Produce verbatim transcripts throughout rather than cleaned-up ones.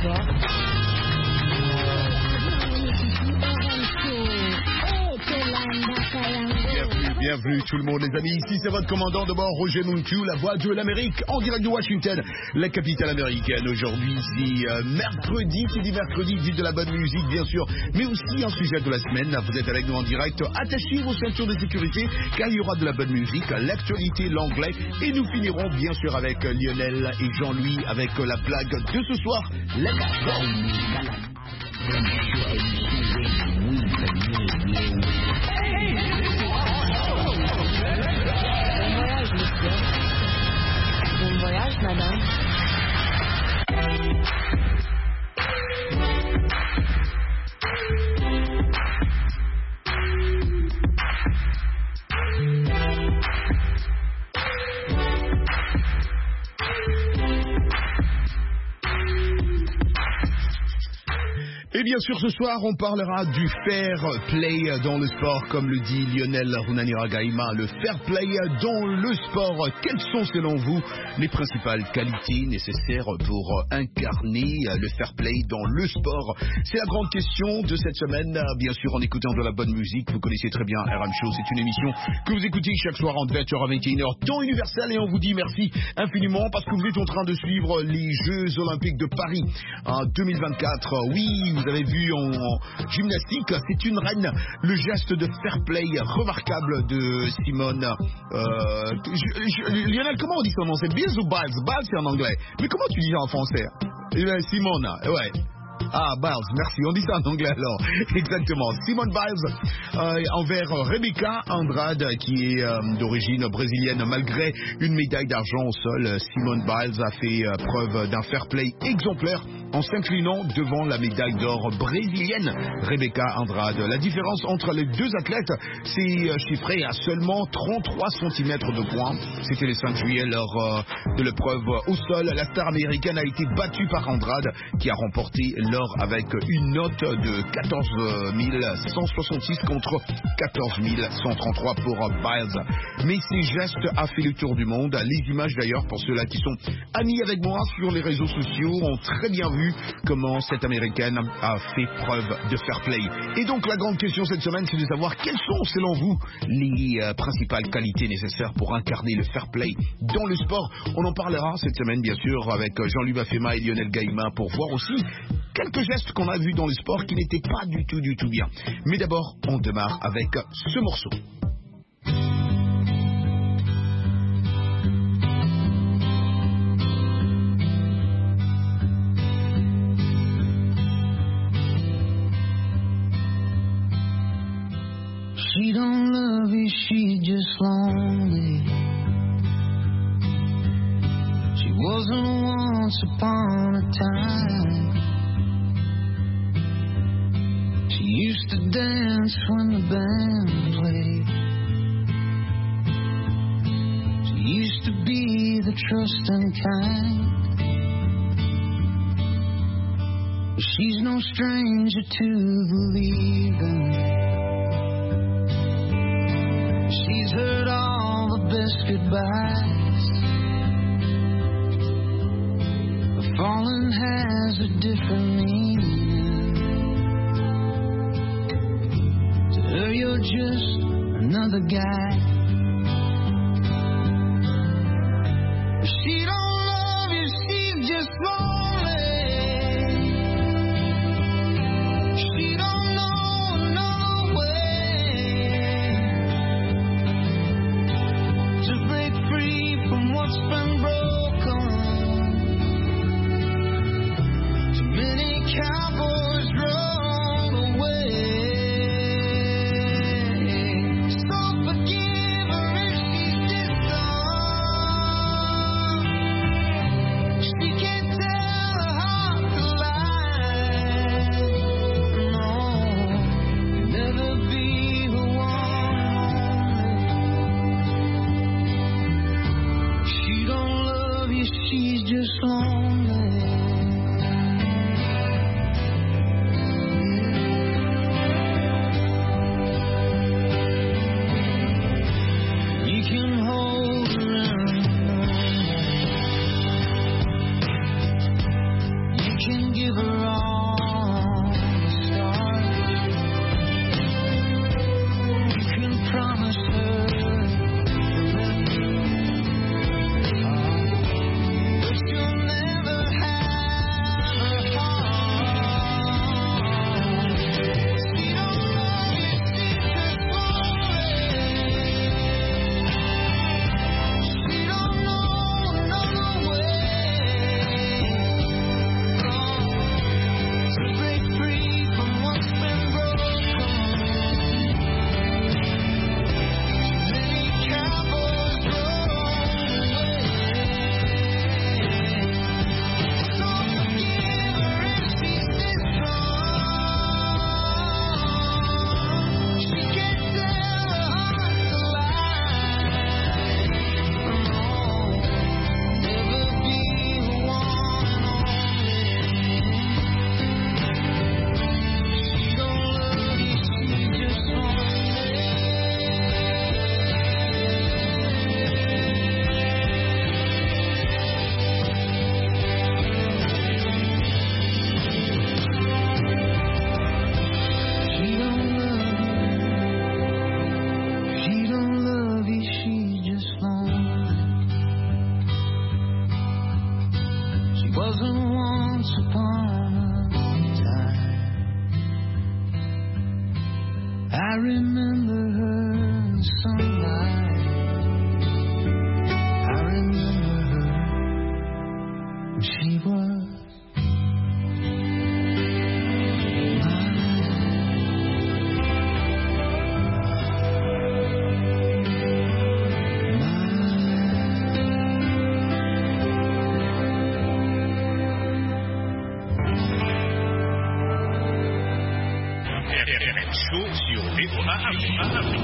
Bienvenue tout le monde les amis, ici c'est votre commandant de bord Roger Munchu, la voix de l'Amérique, en direct de Washington, la capitale américaine. Aujourd'hui c'est euh, mercredi, qui dit mercredi dit de la bonne musique bien sûr, mais aussi un sujet de la semaine. Vous êtes avec nous en direct, attachez vos ceintures de sécurité car il y aura de la bonne musique, l'actualité, l'anglais, et nous finirons bien sûr avec Lionel et Jean-Louis avec la blague de ce soir, la Bon voyage, madame. Et bien sûr, ce soir, on parlera du fair play dans le sport, comme le dit Lionel Runanira-Gaima. Le fair play dans le sport. Quelles sont, selon vous, les principales qualités nécessaires pour incarner le fair play dans le sport? C'est la grande question de cette semaine. Bien sûr, en écoutant de la bonne musique, vous connaissez très bien R M Show. C'est une émission que vous écoutez chaque soir entre vingt heures à vingt et une heures, temps universel. Et on vous dit merci infiniment parce que vous êtes en train de suivre les Jeux Olympiques de Paris en deux mille vingt-quatre. Oui, vous avez vu en, en gymnastique, c'est une reine, le geste de fair play remarquable de Simone. Euh, je, je, Lionel, comment on dit son nom? C'est Biles ou Biles? Biles c'est en anglais. Mais comment tu dis ça en français? Eh bien, Simone, ouais. Ah, Biles, merci. On dit ça en anglais alors. Exactement. Simone Biles euh, envers Rebecca Andrade, qui est euh, d'origine brésilienne. Malgré une médaille d'argent au sol, Simone Biles a fait euh, preuve d'un fair play exemplaire en s'inclinant devant la médaille d'or brésilienne Rebecca Andrade. La différence entre les deux athlètes s'est euh, chiffrée à seulement trente-trois centimètres de points. C'était le cinq juillet lors euh, de l'épreuve au sol. La star américaine a été battue par Andrade, qui a remporté l'or avec une note de quatorze mille cent soixante-six contre quatorze mille cent trente-trois pour Biles. Mais ces gestes a fait le tour du monde. Les images d'ailleurs, pour ceux-là qui sont amis avec moi sur les réseaux sociaux, ont très bien vu comment cette américaine a fait preuve de fair play. Et donc la grande question cette semaine, c'est de savoir quelles sont selon vous les euh, principales qualités nécessaires pour incarner le fair play dans le sport. On en parlera cette semaine bien sûr avec Jean-Louis Bafema et Lionel Gaima pour voir aussi quelques gestes qu'on a vus dans le sport qui n'étaient pas du tout, du tout bien. Mais d'abord, on démarre avec ce morceau. She don't love you, she's just lonely. She wasn't once upon a time. She used to dance when the band played. She used to be the trusting kind. But she's no stranger to believing. She's heard all the best goodbyes. But falling has a different meaning. To her you're just another guy. But she don't love you, she's just lonely. She don't know no way to break free from what's been broken. Too many cowboys roll away. So forgive once upon a time. I remember her in the sunlight. I remember her when she was sur V O A Afrique.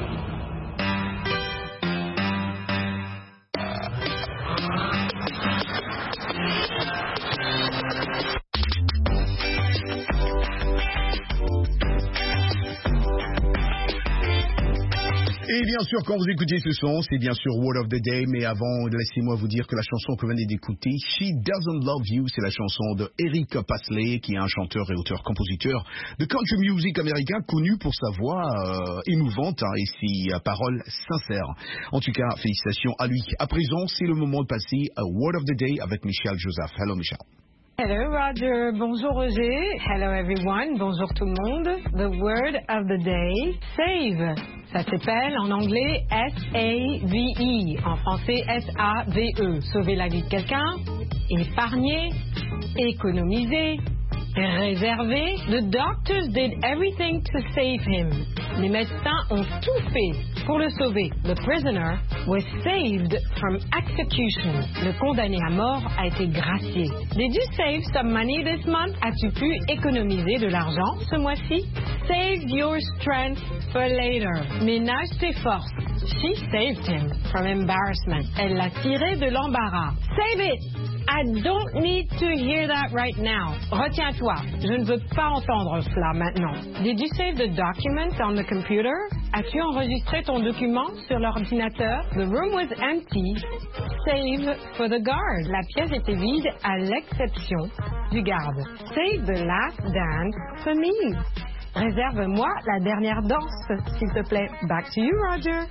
Et bien sûr, quand vous écoutez ce son, c'est bien sûr Word of the Day, mais avant, laissez-moi vous dire que la chanson que vous venez d'écouter, She Doesn't Love You, c'est la chanson de Eric Pasley, qui est un chanteur et auteur-compositeur de country music américain, connu pour sa voix euh, émouvante hein, et ses euh, paroles sincères. En tout cas, félicitations à lui. À présent, c'est le moment de passer à Word of the Day avec Michel Joseph. Hello Michel. Hello Roger, bonjour Roger, hello everyone, bonjour tout le monde. The word of the day, save. Ça s'appelle en anglais S A V E, en français S A V E. Sauver la vie de quelqu'un, épargner, économiser, réserver. The doctors did everything to save him. Les médecins ont tout fait pour le sauver. The prisoner was saved from execution. Le condamné à mort a été gracié. Did you save some money this month? As-tu pu économiser de l'argent ce mois-ci? Save your strength for later. Ménage tes forces. She saved him from embarrassment. Elle l'a tiré de l'embarras. Save it! I don't need to hear that right now. Retiens-toi, je ne veux pas entendre cela maintenant. Did you save the document on the computer? As-tu enregistré ton document sur l'ordinateur? The room was empty, save for the guard. La pièce était vide à l'exception du garde. Save the last dance for me. Réserve-moi la dernière danse, s'il te plaît. Back to you, Roger.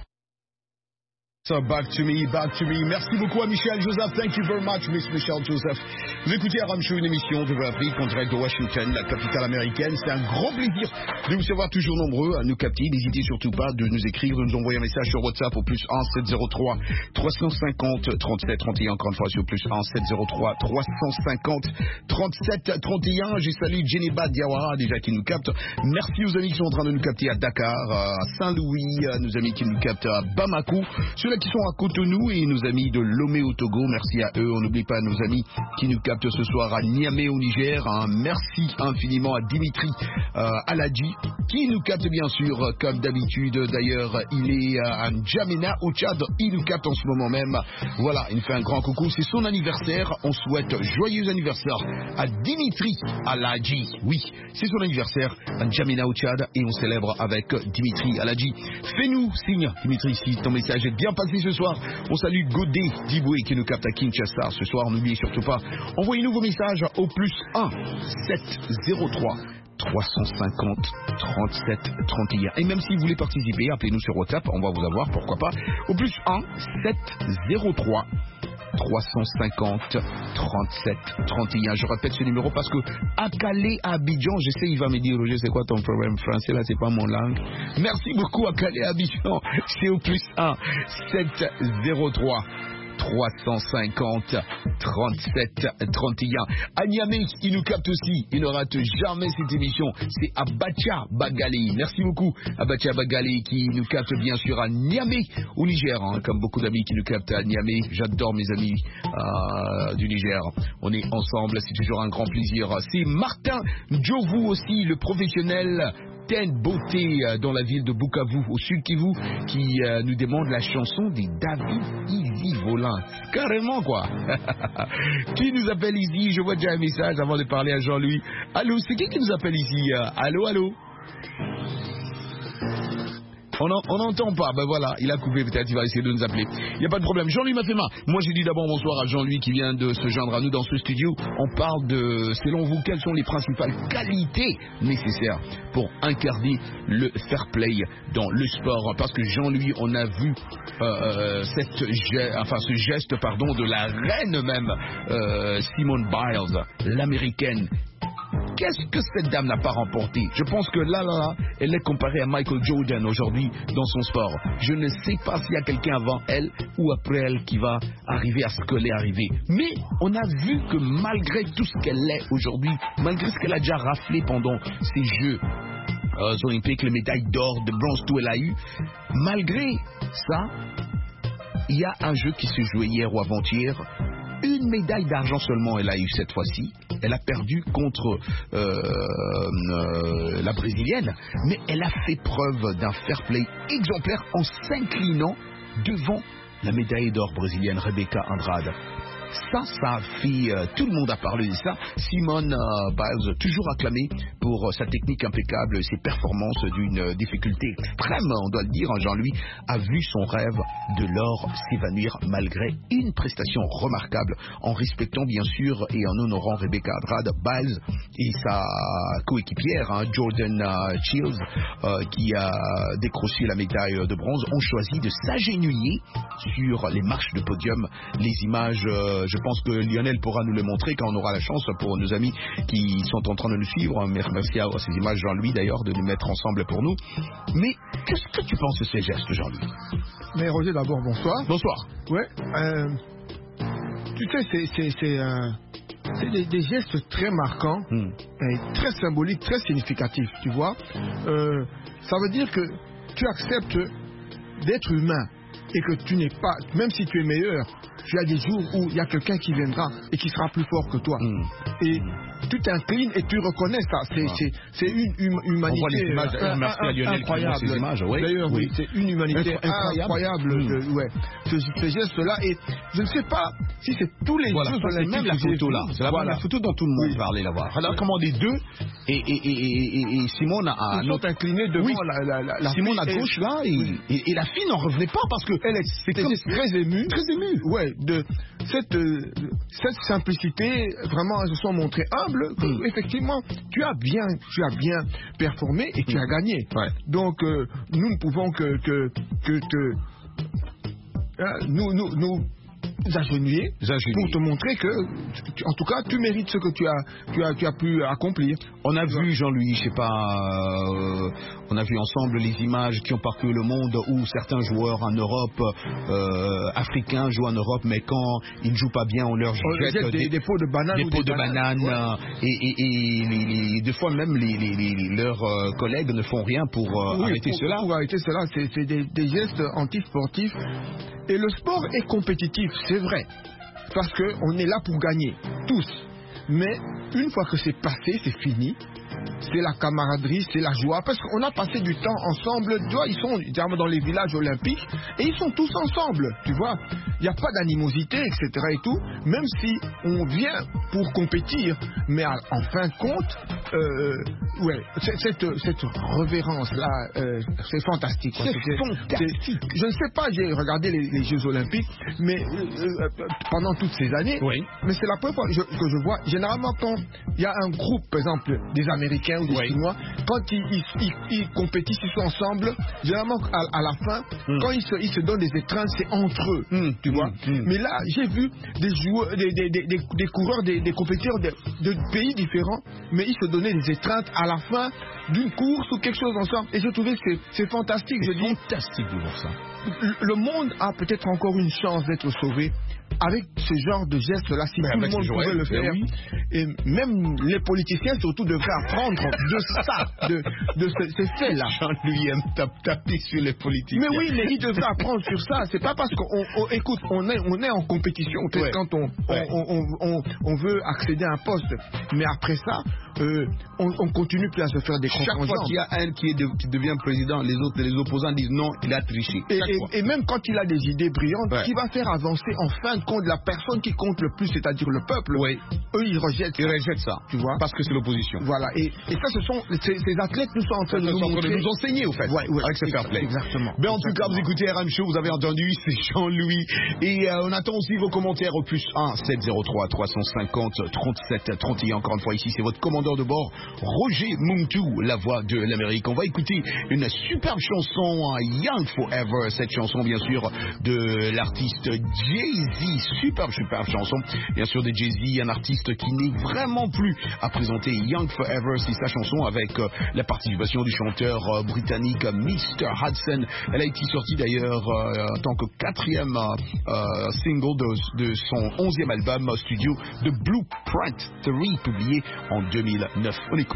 So back to me, back to me. Merci beaucoup à Michel Joseph. Thank you very much, Miss Michel Joseph. Vous écoutez Aram Show, une émission de l'Afrique en direct de Washington, la capitale américaine. C'est un grand plaisir de vous savoir toujours nombreux à nous capter. N'hésitez surtout pas de nous écrire, de nous envoyer un message sur WhatsApp au plus un sept zéro trois trois cent cinquante trente-sept trente et un. Encore une fois, sur plus un sept zéro trois trois cent cinquante trente-sept trente et un. Je salue Djeneba Diawara, déjà qui nous capte. Merci aux amis qui sont en train de nous capter à Dakar, à Saint-Louis, à nos amis qui nous captent à Bamako, ceux-là qui sont à Cotonou et nos amis de Lomé au Togo. Merci à eux. On n'oublie pas nos amis qui nous captent ce soir à Niamey au Niger. Un merci infiniment à Dimitri euh, Aladji qui nous capte bien sûr comme d'habitude. D'ailleurs, il est à N'Djamena au Tchad. Il nous capte en ce moment même. Voilà, il nous fait un grand coucou. C'est son anniversaire. On souhaite joyeux anniversaire à Dimitri Aladji. Oui, c'est son anniversaire à N'Djamena au Tchad et on célèbre avec Dimitri Aladji. Fais-nous signe, Dimitri, si ton message est bien passé ce soir. On salue Godé Diboué qui nous capte à Kinshasa ce soir. N'oubliez surtout pas, envoyez-nous vos messages au plus un sept zéro trois trois cent cinquante trente-sept trente et un. Et même si vous voulez participer, appelez-nous sur WhatsApp, on va vous avoir, pourquoi pas, au plus un sept zéro trois trois cent cinquante trente-sept trente et un. Je répète ce numéro parce que à Calais, à Abidjan, je sais, il va me dire, Roger, c'est quoi ton problème français là, c'est pas mon langue. Merci beaucoup à Calais, Abidjan. C'est au plus un sept zéro trois trois cent cinquante trente-sept trente et un. À Niamey, il nous capte aussi. Il ne rate jamais cette émission. C'est Abacha Bagali. Merci beaucoup, Abacha Bagali, qui nous capte bien sûr à Niamey, au Niger. Hein, comme beaucoup d'amis qui nous captent à Niamey. J'adore mes amis euh, du Niger. On est ensemble. C'est toujours un grand plaisir. C'est Martin Djovu aussi, le professionnel teinte beauté dans la ville de Bukavu, au sud Kivu, qui euh, nous demande la chanson des David Easy Volin. Carrément, quoi. Qui nous appelle ici? Je vois déjà un message avant de parler à Jean-Louis. Allô, c'est qui qui nous appelle ici? Allô, allô? on n'entend pas. Ben voilà, il a coupé, peut-être il va essayer de nous appeler. Il n'y a pas de problème. Jean-Louis Mafema. Moi, j'ai dit d'abord bonsoir à Jean-Louis qui vient de se joindre à nous dans ce studio. On parle de, selon vous, quelles sont les principales qualités nécessaires pour incarner le fair play dans le sport. Parce que Jean-Louis, on a vu euh, cette ge- enfin, ce geste pardon, de la reine même, euh, Simone Biles, l'américaine. Qu'est-ce que cette dame n'a pas remporté? Je pense que là, là, là, elle est comparée à Michael Jordan aujourd'hui dans son sport. Je ne sais pas s'il y a quelqu'un avant elle ou après elle qui va arriver à ce qu'elle est arrivée. Mais on a vu que malgré tout ce qu'elle est aujourd'hui, malgré ce qu'elle a déjà raflé pendant ces Jeux euh, olympiques, les médailles d'or, de bronze, tout elle a eu, malgré ça, il y a un jeu qui se jouait hier ou avant-hier. Une médaille d'argent seulement elle a eu cette fois-ci. Elle a perdu contre euh, euh, la brésilienne, mais elle a fait preuve d'un fair play exemplaire en s'inclinant devant la médaille d'or brésilienne Rebecca Andrade. Ça, ça a fait... Euh, tout le monde a parlé de ça. Simone euh, Biles, toujours acclamée pour euh, sa technique impeccable, ses performances d'une euh, difficulté extrême, on doit le dire. Hein, Jean-Louis a vu son rêve de l'or s'évanouir malgré une prestation remarquable, en respectant bien sûr et en honorant Rebecca Andrade. Biles et sa coéquipière, hein, Jordan euh, Shields, euh, qui a décroché la médaille de bronze, ont choisi de s'agenouiller sur les marches de podium. Les images... Euh, je pense que Lionel pourra nous le montrer quand on aura la chance pour nos amis qui sont en train de nous suivre. Merci à ces images, Jean-Louis, d'ailleurs, de nous mettre ensemble pour nous. Mais qu'est-ce que tu penses de ces gestes, Jean-Louis? Mais Roger, d'abord, bonsoir. Bonsoir. Ouais. Euh, tu sais, c'est, c'est, c'est, euh, c'est des, des gestes très marquants, hmm. et très symboliques, très significatifs, tu vois. Euh, ça veut dire que tu acceptes d'être humain et que tu n'es pas, même si tu es meilleur, tu as des jours où il y a quelqu'un qui viendra et qui sera plus fort que toi. Mmh. Et tu t'inclines et tu reconnais ça. C'est, ouais. c'est, c'est une hum, humanité. On voit les images, euh, merci à Lionel incroyable. Qui ces images. Oui. D'ailleurs, oui. oui, c'est une humanité incroyable. incroyable mmh. de, ouais, ce, ce geste-là. Et je ne sais pas si c'est tous les voilà, Jeux olympiques. C'est même la photo là. C'est la, voilà. la photo dont tout le monde oui. va aller la voir. Elle a commandé deux et, et, et, et, et Simone a. Ils sont inclinés devant oui. la, la, la, la Simone à gauche là. Et, et, et la fille n'en revenait pas parce que elle était très émue. Très émue. Ouais. De cette, euh, cette simplicité, vraiment, elles se sont montrées humbles. Mm. Effectivement, tu as bien, tu as bien performé et tu mm. as gagné. Ouais. Donc, euh, nous ne pouvons que, que, que te, hein, nous, nous, nous agenouiller pour te montrer que, tu, en tout cas, tu mérites ce que tu as, tu as, tu as pu accomplir. On a vu, Jean-Louis, je sais pas, euh, on a vu ensemble les images qui ont parcouru le monde où certains joueurs en Europe, euh, africains jouent en Europe, mais quand ils ne jouent pas bien, on leur jette des, des, des pots de bananes, des ou pots des de bananes, bananes ouais. et, et, et les, les, des fois même les, les, les, leurs euh, collègues ne font rien pour euh, oui, arrêter pour, cela. Pour arrêter cela, c'est, c'est des, des gestes anti-sportifs. Et le sport est compétitif, c'est vrai, parce qu'on est là pour gagner, tous. Mais une fois que c'est passé, c'est fini. C'est la camaraderie, c'est la joie, parce qu'on a passé du temps ensemble. Tu vois, ils sont dans les villages olympiques et ils sont tous ensemble, tu vois. Il n'y a pas d'animosité, et cetera et tout, même si on vient pour compétir. Mais en fin de compte, euh, ouais, cette, cette révérence-là, euh, c'est fantastique. C'est, c'est fantastique. C'est, je ne sais pas, j'ai regardé les, les Jeux olympiques, mais euh, pendant toutes ces années, oui. mais c'est la première fois que je, que je vois, généralement quand il y a un groupe, par exemple, des Américains ou des oui. Chinois, quand ils, ils, ils, ils compétissent, ils sont ensemble, généralement à, à la fin, mm. quand ils se, ils se donnent des étreintes, c'est entre eux, mm. tu mm. vois. Mm. Mais là, j'ai vu des joueurs, des, des, des, des, des coureurs, des, des compétiteurs de, de pays différents, mais ils se donnaient des étreintes à la fin d'une course ou quelque chose ensemble. Et j'ai trouvé que c'est, c'est fantastique. C'est je dis, fantastique de voir ça. Le monde a peut-être encore une chance d'être sauvé avec ce genre de gestes-là, si ben tout le monde pouvait le faire. Oui. Et même les politiciens, surtout, devraient apprendre de ça, de, de ce, ces faits-là. Jean-Louis aime taper sur les politiciens. Mais oui, mais ils devraient apprendre sur ça. C'est pas parce qu'on, on, écoute, on est, on est en compétition, peut-être ouais. quand on, ouais. on, on, on, on veut accéder à un poste. Mais après ça, euh, on, on continue plus à se faire des comptes en jambes. Chaque fois qu'il y a un qui, est de, qui devient président, les autres, les opposants disent non, il a triché. Et, et, et même quand il a des idées brillantes, ouais. qui va faire avancer en fin de qui compte, la personne qui compte le plus, c'est-à-dire le peuple, oui. eux, ils rejettent Ils ça. rejettent ça, tu vois. Parce que c'est l'opposition. Voilà, et, et ça, ce sont ces, ces athlètes nous sont en train de nous, de montrer... nous enseigner, au fait, ouais, ouais, avec ce fair play. Exactement. Mais en exactement. tout cas, vous écoutez R M Show, vous avez entendu, c'est Jean-Louis. Et euh, on attend aussi vos commentaires au plus un sept zéro trois trois cent cinquante trente-sept trente et un. Encore une fois, ici, c'est votre commandeur de bord, Roger Muntu, la voix de l'Amérique. On va écouter une superbe chanson, Young Forever. Cette chanson, bien sûr, de l'artiste Jay-Z. Superbe, superbe chanson. Bien sûr, de Jay-Z, un artiste qui n'est vraiment plus à présenter. Young Forever, c'est sa chanson avec euh, la participation du chanteur euh, britannique mister Hudson. Elle a été sortie d'ailleurs euh, en tant que quatrième euh, euh, single de, de son onzième album euh, studio The Blueprint trois, publié en deux mille neuf. On écoute.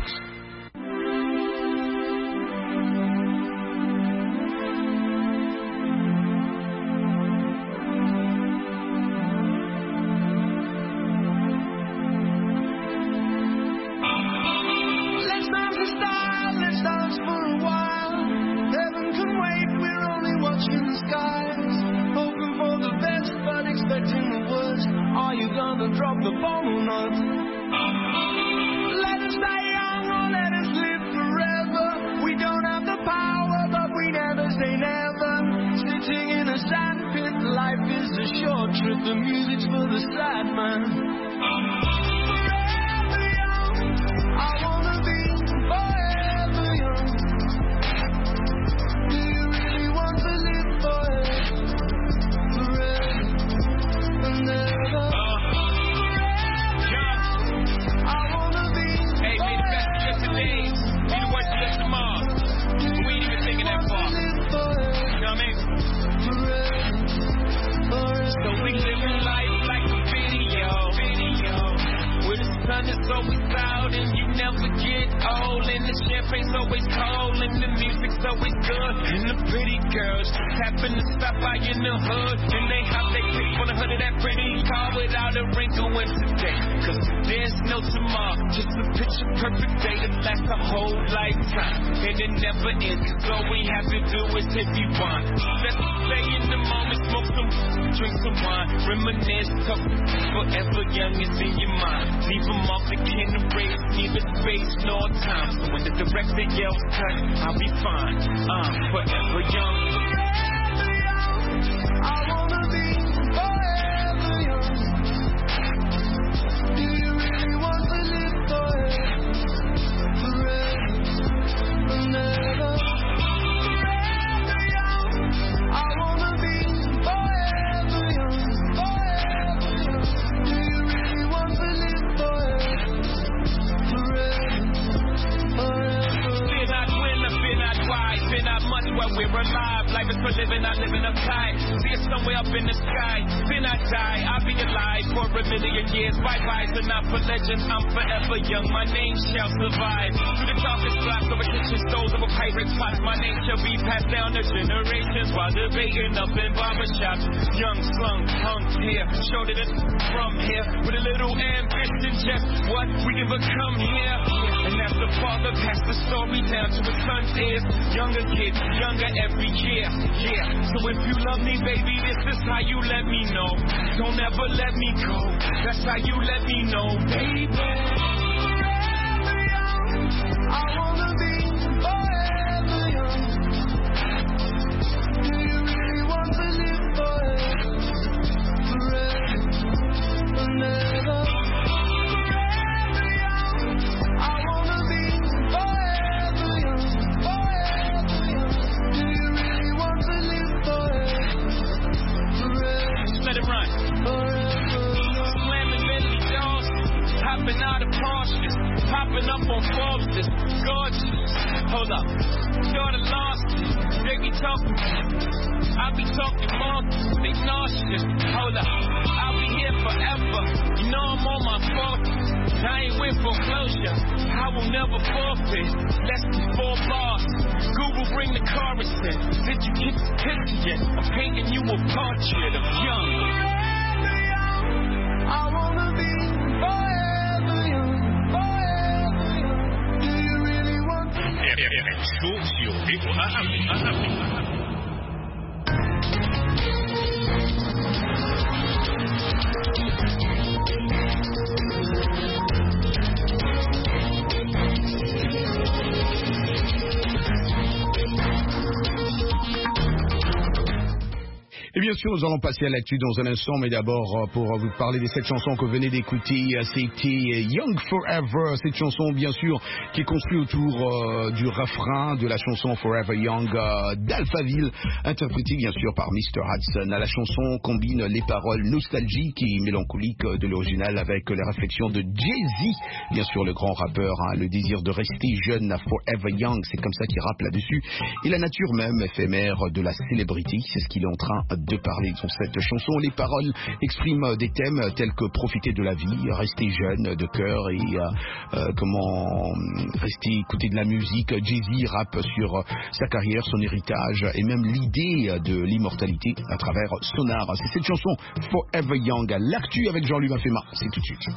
sûr, nous allons passer à l'actu dans un instant, mais d'abord, pour vous parler de cette chanson que vous venez d'écouter, c'était Young Forever, cette chanson, bien sûr, qui est construite autour euh, du refrain de la chanson Forever Young euh, d'Alphaville, interprétée, bien sûr, par mister Hudson. La chanson combine les paroles nostalgiques et mélancoliques de l'original avec les réflexions de Jay-Z, bien sûr, le grand rappeur, hein, le désir de rester jeune, Forever Young, c'est comme ça qu'il rappe là-dessus, et la nature même éphémère de la célébrité, c'est ce qu'il est en train de parler dans cette chanson. Les paroles expriment des thèmes tels que profiter de la vie, rester jeune de cœur et euh, euh, comment rester écouter de la musique. Jay-Z rappe sur sa carrière, son héritage et même l'idée de l'immortalité à travers son art. C'est cette chanson Forever Young. L'actu avec Jean-Louis Mafema, c'est tout de suite.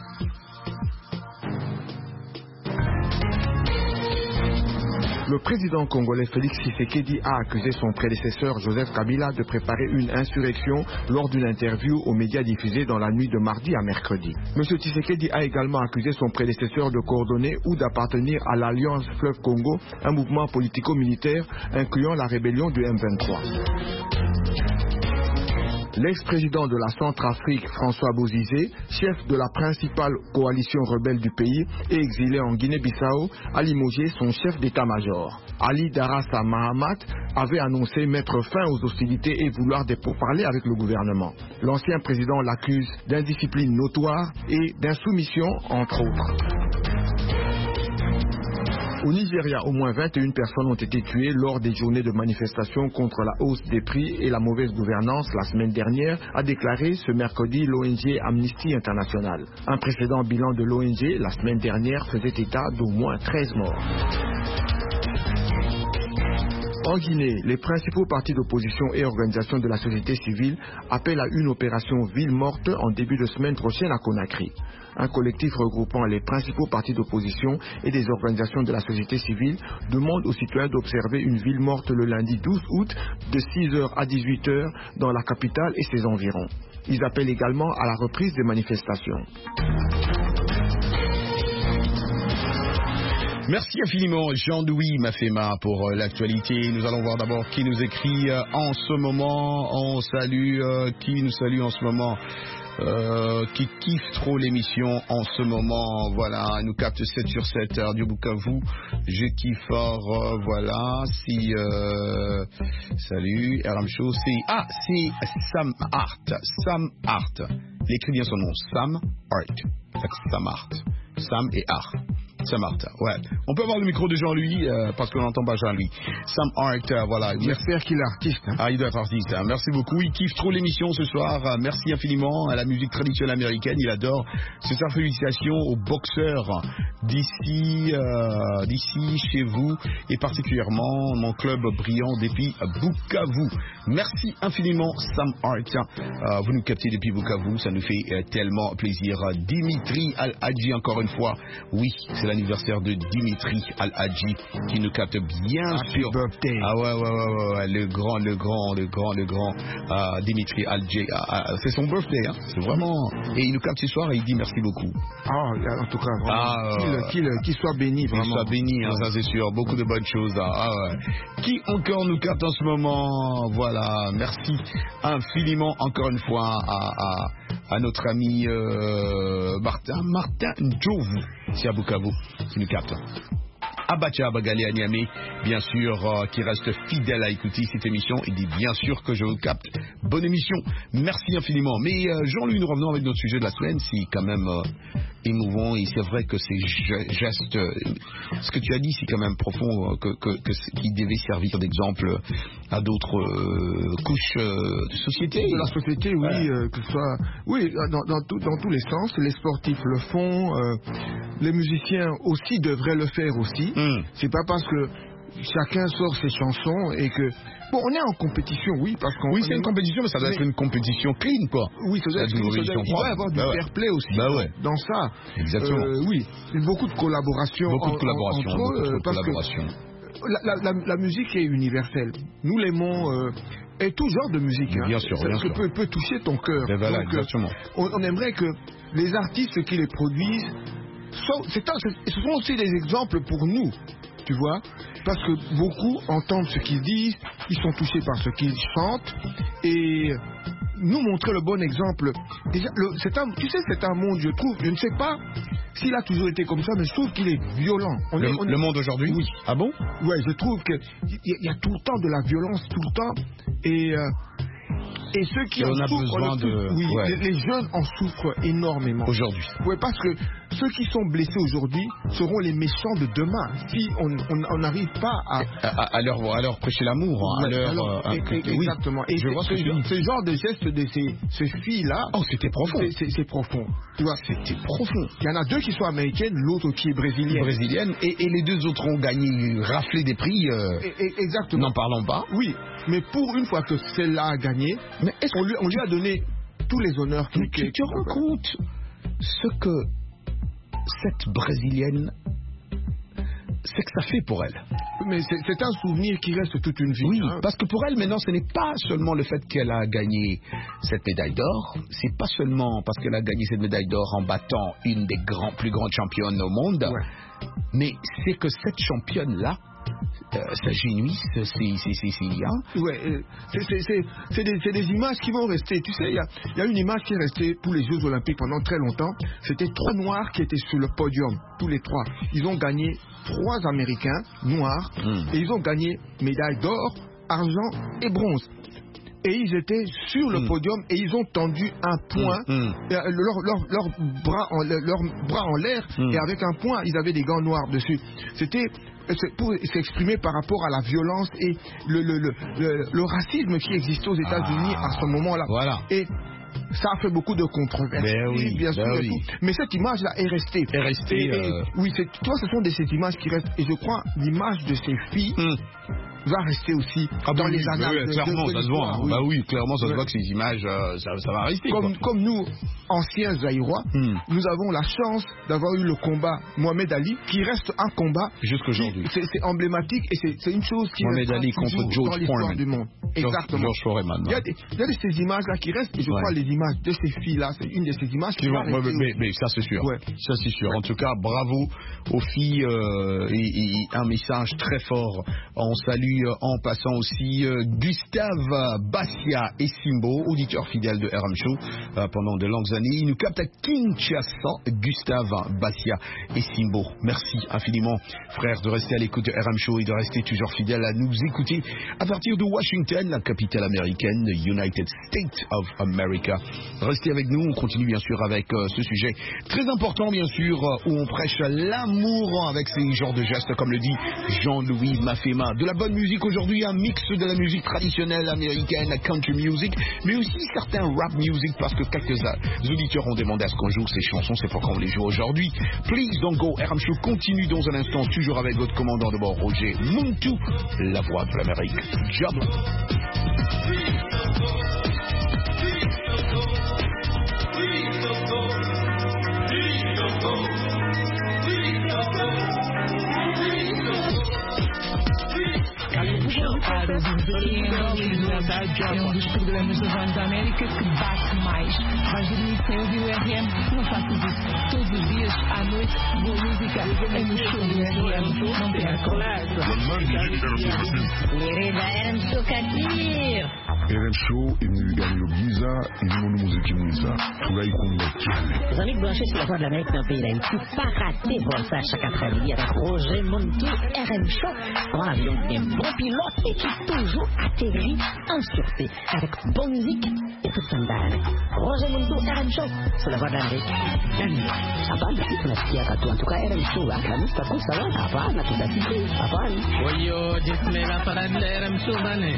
Le président congolais Félix Tshisekedi a accusé son prédécesseur Joseph Kabila de préparer une insurrection lors d'une interview aux médias diffusée dans la nuit de mardi à mercredi. M. Tshisekedi a également accusé son prédécesseur de coordonner ou d'appartenir à l'Alliance Fleuve Congo, un mouvement politico-militaire incluant la rébellion du M vingt-trois. L'ex-président de la Centrafrique, François Bozizé, chef de la principale coalition rebelle du pays et exilé en Guinée-Bissau, a limogé son chef d'état-major. Ali Darassa Mahamat avait annoncé mettre fin aux hostilités et vouloir des pourparlers avec le gouvernement. L'ancien président l'accuse d'indiscipline notoire et d'insoumission, entre autres. Au Nigeria, au moins vingt et une personnes ont été tuées lors des journées de manifestation contre la hausse des prix et la mauvaise gouvernance la semaine dernière, a déclaré ce mercredi l'O N G Amnesty International. Un précédent bilan de l'O N G la semaine dernière faisait état d'au moins treize morts. En Guinée, les principaux partis d'opposition et organisations de la société civile appellent à une opération ville morte en début de semaine prochaine à Conakry. Un collectif regroupant les principaux partis d'opposition et des organisations de la société civile demande aux citoyens d'observer une ville morte le lundi douze août de six heures à dix-huit heures dans la capitale et ses environs. Ils appellent également à la reprise des manifestations. Merci infiniment Jean-Louis Mafema pour euh, l'actualité. Nous allons voir d'abord qui nous écrit euh, en ce moment. On salue, euh, qui nous salue en ce moment, euh, qui kiffe trop l'émission en ce moment. Voilà, elle nous capte sept sur sept, Radio Bukavu. Je kiffe fort, euh, voilà. Si, euh, salut, R M Show, c'est, ah, c'est Sam Art. Sam Art. Il écrit bien son nom, Sam Art. Sam Art. Sam et Art. Sam Art, ouais. On peut avoir le micro de Jean-Louis, euh, parce qu'on n'entend pas Jean-Louis. Sam Art, euh, voilà. J'espère qu'il est artiste. Hein. Ah, il doit être artiste. Hein. Merci beaucoup. Il kiffe trop l'émission ce soir. Euh, merci infiniment à la musique traditionnelle américaine. Il adore. C'est sa félicitation aux boxeurs d'ici, euh, d'ici, chez vous, et particulièrement mon club brillant depuis Bukavu. Merci infiniment, Sam Art. Euh, vous nous captez depuis Bukavu. Ça nous fait euh, tellement plaisir. Dimitri Al-Hadji, encore une fois. Oui, c'est l'anniversaire de Dimitri Al-Hadji qui nous capte bien Happy sûr. Birthday. Ah ouais, ouais, ouais, ouais, le grand, le grand, le grand, le grand euh, Dimitri Al-Hadji. Euh, c'est son birthday, hein. C'est vraiment. Et il nous capte ce soir et il dit merci beaucoup. Ah, en tout cas, vraiment. Ah, euh, qu'il, qu'il, qu'il soit béni, vraiment. Qu'il soit béni, hein, ouais. Ça c'est sûr. Beaucoup de bonnes choses. Hein. Ah, ouais. Qui encore nous capte en ce moment? Voilà, merci infiniment encore une fois à, à, à notre ami euh, Martin, Martin Ndjovu, c'est à Bukavu, qui nous capte. Abacha Bagali à Niamey, bien sûr, euh, qui reste fidèle à écouter cette émission et dit bien sûr que je vous capte. Bonne émission, merci infiniment. Mais euh, Jean-Louis, nous revenons avec notre sujet de la semaine, c'est quand même euh, émouvant et c'est vrai que ces gestes, euh, ce que tu as dit, c'est quand même profond, euh, que, que, que qui devait servir d'exemple à d'autres euh, couches euh, de société. De la société, oui, ouais. euh, que ce soit, oui, dans, dans, tout, dans tous les sens, les sportifs le font, euh, les musiciens aussi devraient le faire aussi. Mm. C'est pas parce que chacun sort ses chansons et que... Bon, on est en compétition, oui, parce qu'on... Oui, c'est une compétition, mais ça doit mais... être une compétition clean, quoi. Oui, ça doit être une compétition. Il doit y avoir du bah fair play aussi bah ouais. dans ça. Exactement. Euh, oui, beaucoup de collaboration. Beaucoup de en, collaboration, entre beaucoup eux, de parce collaboration. Que la, la, la, la musique est universelle. Nous l'aimons... Euh, et tout genre de musique. Bien hein. sûr, ça bien peut, sûr. Peut, peut toucher ton cœur. Ben voilà, donc, exactement. Euh, on, on aimerait que les artistes qui les produisent... Sont, c'est un, c'est, ce sont aussi des exemples pour nous. tu vois, parce que beaucoup entendent ce qu'ils disent, ils sont touchés par ce qu'ils chantent, et nous montrer le bon exemple. Déjà, le, c'est un, tu sais, c'est un monde, je trouve, je ne sais pas s'il a toujours été comme ça, mais je trouve qu'il est violent. On le, est, on le est... monde aujourd'hui? Oui. Ah bon? Ouais, je trouve qu'il y, y a tout le temps de la violence, tout le temps, et... Euh, Et ceux qui et en on a souffrent, besoin le, de... oui, ouais. les, les jeunes en souffrent énormément. Aujourd'hui. Oui, parce que ceux qui sont blessés aujourd'hui seront les méchants de demain. Si on n'arrive pas à... À, à, à, leur, à leur prêcher l'amour, hein, à leur... Alors, euh, et, que, et, exactement. Oui, et je vois ce, ce, que ce genre de gestes de ces, ces filles-là... Oh, c'était profond. C'est profond. Tu vois, c'était profond. Il y en a deux qui sont américaines, l'autre qui est brésilienne. Brésilienne, et, et les deux autres ont gagné, raflé des prix. Euh, et, et, exactement. N'en parlons pas. Oui, mais pour une fois que celle-là a gagné, mais on, lui, on lui a donné tous les honneurs. Mais tu te rends compte ce que cette Brésilienne, c'est que ça fait pour elle. Mais c'est un souvenir qui reste toute une vie. Oui, hein. Parce que pour elle, maintenant, ce n'est pas seulement le fait qu'elle a gagné cette médaille d'or, c'est pas seulement parce qu'elle a gagné cette médaille d'or en battant une des grands, plus grandes championnes au monde, ouais. mais c'est que cette championne-là, Euh, ça génuisse, c'est hein? Ouais, euh, c'est des, des images qui vont rester. Tu sais, il y, y a une image qui est restée pour les Jeux Olympiques pendant très longtemps. C'était trois Noirs qui étaient sur le podium, tous les trois. Ils ont gagné trois Américains noirs mm. et ils ont gagné médaille d'or, argent et bronze. Et ils étaient sur le mmh. podium et ils ont tendu un poing, mmh. Mmh. Leur, leur, leur bras en, leur bras en l'air mmh. et avec un poing, ils avaient des gants noirs dessus. C'était pour s'exprimer par rapport à la violence et le, le, le, le, le racisme qui existait aux États-Unis ah, à ce moment-là. Voilà. Et ça a fait beaucoup de controverses, ben oui, bien sûr. Ben oui. Mais cette image-là est restée. Est restée. Et, et, euh... Oui, toi, ce sont des, ces images qui restent. Et je crois l'image de ces filles. Mmh. va rester aussi ah dans oui, les annales. Oui, clairement, de, de ça se voit. Hein. Oui. Bah oui, clairement, ça ouais. se voit que ces images, euh, ça, ça va rester. Comme, quoi. comme nous, anciens Zaïrois, mm. nous avons la chance d'avoir eu le combat Mohamed Ali, qui reste un combat jusqu'aujourd'hui. C'est emblématique et c'est une chose qui Mohamed Ali contre George Foreman du monde. Exactement. George Foreman. Il y a, des, il y a de ces images-là qui restent, et je ouais. crois les images de ces filles-là, c'est une de ces images qui, qui vont rester. Mais, mais ça c'est sûr. Ouais. Ça c'est sûr. Ouais. En tout cas, bravo aux filles euh, et, et un message très fort. On salue euh, en passant aussi euh, Gustave Bassia et Simbo, auditeur fidèle de R M Show euh, pendant de longues années. Il nous capte à Kinshasa, Gustave Bassia et Simbo. Merci infiniment, frère, de rester à l'écoute de R M Show et de rester toujours fidèle à nous écouter à partir de Washington, la capitale américaine, United States of America. Restez avec nous, on continue bien sûr avec euh, ce sujet très important bien sûr, euh, où on prêche l'amour avec ces genres de gestes, comme le dit Jean-Louis Mafema. De la bonne musique aujourd'hui, un mix de la musique traditionnelle américaine, la country music, mais aussi certains rap music, parce que quelques auditeurs ont demandé à ce qu'on joue ces chansons, c'est pourquoi on les joue aujourd'hui. Please don't go, R M Show continue dans un instant, toujours avec votre commandant de bord, Roger Muntu, la voix de l'Amérique. Diable. É um dos programas da Voz da América que bate mais. Vais dormir sem ouvir o R M? Não faças isso. Todos os dias, à noite, boa música é no show do R M. Não percam. Querida R M Show Kadir. R M Show imewigani giza ilimo muziki mwiza tunaikunda cyane. Les amis branchés sur la Voix de l'Amérique dans le pays d'Haïti, pas rater voir ça chaque après-midi avec Roger Muntu, R M Show. Dans l'avion, un bon pilote et qui toujours atterrit en sûreté avec bonne musique et tout ça d'âne. Roger Muntu, R M Show sur la Voix de l'Amérique. Hapana, si tunasikia katu. En tout cas, R M Show, Alhamis, taku sawa. Hapana, tutasikia. Hapana. Oyo, dismela para el R M Show, bane.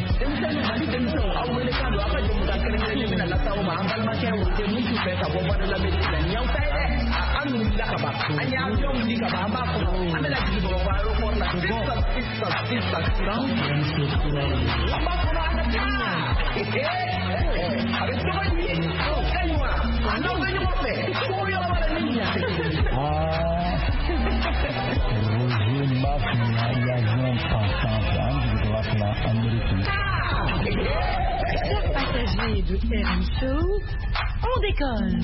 Chers passagers de R M Show, on décolle.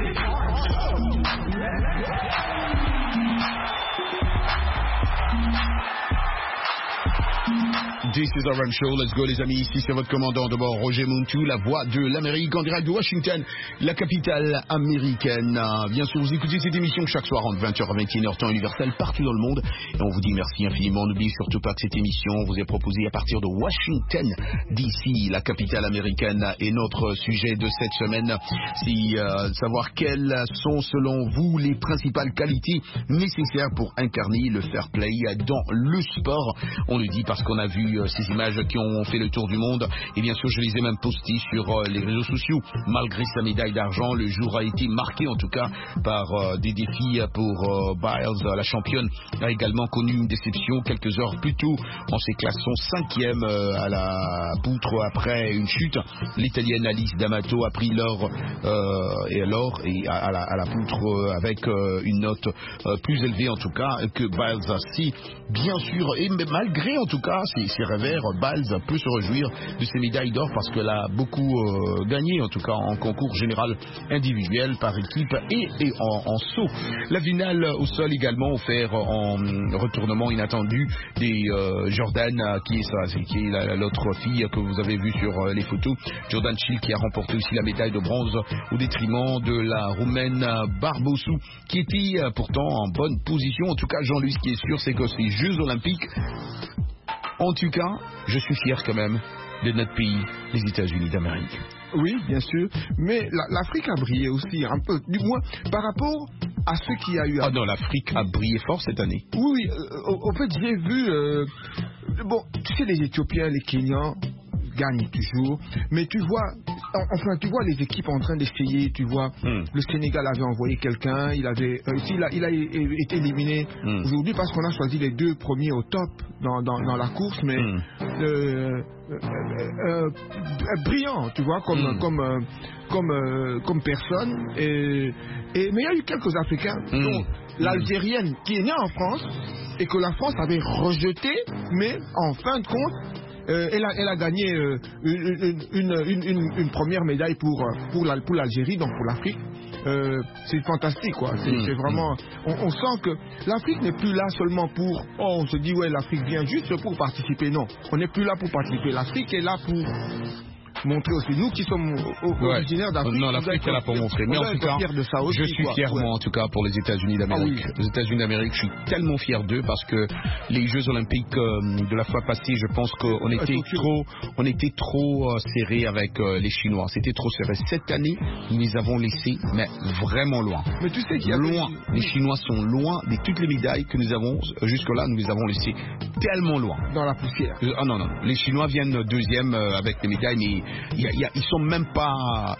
Hey This is R M Show, let's go les amis, ici c'est votre commandant de bord Roger Muntu, la voix de l'Amérique en direct de Washington, la capitale américaine. Bien sûr, vous écoutez cette émission chaque soir entre vingt heures et vingt et une heures temps universel partout dans le monde et on vous dit merci infiniment. N'oubliez surtout pas que cette émission vous est proposée à partir de Washington D C, la capitale américaine, et notre sujet de cette semaine, c'est euh, savoir quelles sont selon vous les principales qualités nécessaires pour incarner le fair play dans le sport. On le dit parce qu'on a vu euh, ces images qui ont fait le tour du monde et bien sûr je les ai même postées sur euh, les réseaux sociaux. Malgré sa médaille d'argent, le jour a été marqué en tout cas par euh, des défis pour euh, Biles. La championne a également connu une déception quelques heures plus tôt en se classant cinquième euh, à la poutre après une chute. L'italienne Alice D'Amato a pris l'or euh, et l'or et à, à, la, à la poutre euh, avec euh, une note euh, plus élevée en tout cas que Biles. Si bien sûr, et malgré en tout cas ses, ses revers, Biles peut se réjouir de ses médailles d'or parce qu'elle a beaucoup euh, gagné en tout cas en concours général individuel, par équipe et, et en, en saut. La finale au sol également offert en retournement inattendu des euh, Jordan qui est ça, qui est l'autre fille que vous avez vue sur euh, les photos, Jordan Chill, qui a remporté aussi la médaille de bronze au détriment de la Roumaine Barbosu qui était euh, pourtant en bonne position. En tout cas, Jean-Louis, ce qui est sûr, c'est que ces Jeux Olympiques, en tout cas, je suis fier quand même de notre pays, les États-Unis d'Amérique. Oui, bien sûr, mais l'Afrique a brillé aussi un peu, du moins par rapport à ce qu'il y a eu. Ah non, l'Afrique a brillé fort cette année. Oui, euh, en fait, j'ai vu, euh, bon, tu sais, les Éthiopiens, les Kenyans gagnent toujours, mais tu vois, enfin, tu vois les équipes en train d'essayer, tu vois, mm. le Sénégal avait envoyé quelqu'un, il avait, euh, il, a, il a été éliminé mm. aujourd'hui parce qu'on a choisi les deux premiers au top dans, dans, dans la course, mais mm. euh, euh, euh, brillant, tu vois, comme, mm. comme, euh, comme, euh, comme personne, et, et, mais il y a eu quelques Africains, mm. dont l'Algérienne qui est née en France et que la France avait rejetée, mais en fin de compte, Euh, elle, a, elle a gagné euh, une, une, une, une, une première médaille pour, pour, la, pour l'Algérie, donc pour l'Afrique. Euh, c'est fantastique, quoi. C'est, mmh, c'est vraiment. Mmh. On, on sent que l'Afrique n'est plus là seulement pour. Oh, on se dit, ouais, l'Afrique vient juste pour participer. Non, on n'est plus là pour participer. L'Afrique est là pour montrer aussi. Nous qui sommes originaires ouais. d'Afrique. Non, l'Afrique est là pour montrer. Mais en tout cas, de ça aussi, je suis quoi. fier, ouais. moi, en tout cas, pour les États-Unis d'Amérique. Ah, oui. Les États-Unis d'Amérique, je suis tellement fier d'eux parce que les Jeux Olympiques euh, de la fois passée, je pense qu'on était trop, on était trop euh, serré avec euh, les Chinois. C'était trop serré. Cette année, nous les avons laissés, mais vraiment loin. Mais tu sais qu'il y a loin. Des... Les Chinois sont loin de toutes les médailles que nous avons jusque-là. Nous les avons laissés tellement loin. Dans la poussière. Ah non non. Les Chinois viennent deuxième euh, avec les médailles, mais il y a, il y a, ils sont même pas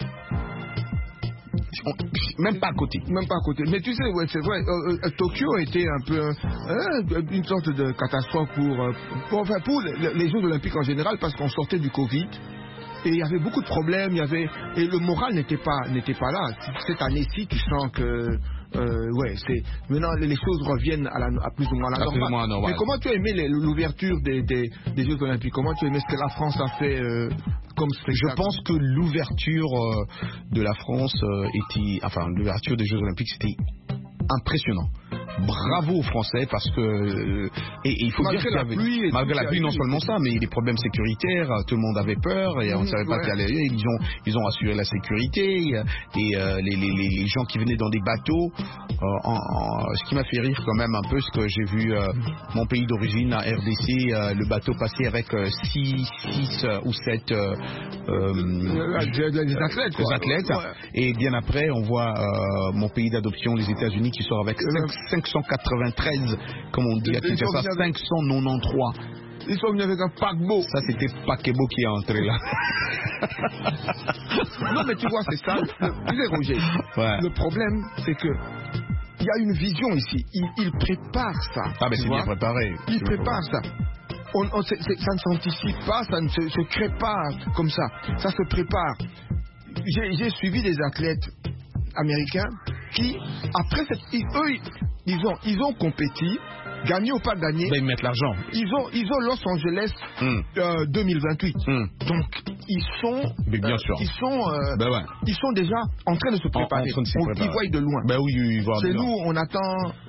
même pas à côté même pas à côté mais tu sais ouais c'est vrai euh, euh, Tokyo était un peu euh, une sorte de catastrophe pour, euh, pour, enfin, pour les, les Jeux Olympiques en général parce qu'on sortait du Covid et il y avait beaucoup de problèmes, il y avait et le moral n'était pas n'était pas là. Cette année-ci tu sens que Euh, ouais, c'est maintenant les choses reviennent à, la, à plus ou moins la normale. Mais comment tu as aimé les, l'ouverture des, des, des Jeux Olympiques? Comment tu as aimé ce que la France a fait euh, comme spectacle? Je pense que l'ouverture euh, de la France euh, était, enfin l'ouverture des Jeux Olympiques, c'était impressionnant. Bravo aux Français parce que euh, et, et il faut malgré dire la pluie, malgré la pluie non seulement ça mais les problèmes sécuritaires, tout le monde avait peur et on ne mmh, savait pas ouais. qu'elle allait. Ils ont ils ont assuré la sécurité et euh, les, les, les gens qui venaient dans des bateaux. Euh, en, en, ce qui m'a fait rire quand même un peu, ce que j'ai vu euh, mon pays d'origine, la R D C, euh, le bateau passer avec six euh, ou sept euh, euh, des athlètes, quoi. athlètes. Ouais. Et bien après on voit euh, mon pays d'adoption, les États-Unis, qui sort avec cinq cent quatre-vingt-treize, comme on dit à Kinshasa, cinq cent quatre-vingt-treize. Ils sont venus avec un paquebot. Ça, c'était paquebot qui est entré là. Non, mais tu vois, c'est ça. Tu sais, Roger, ouais. le problème, c'est que il y a une vision ici. Ils il préparent ça. Ah, mais c'est vois? bien préparé. Ils préparent ça. On, on, c'est, c'est, ça ne s'anticipe pas, ça ne se, se crée pas comme ça. Ça se prépare. J'ai, j'ai suivi des athlètes américains qui, après cette... Ils, eux, ils ont, ils ont compéti, gagné ou pas gagné. Ben, ils mettent l'argent. Ils ont, ils ont Los Angeles mm. euh, deux mille vingt-huit. Mm. Donc, ils sont... Mais bien euh, sûr. Ils sont, euh, ben ouais. ils sont déjà en train de se préparer. En, en train de se on, préparer. Ils voient de loin. Ben oui, ils voient C'est de loin. nous, on attend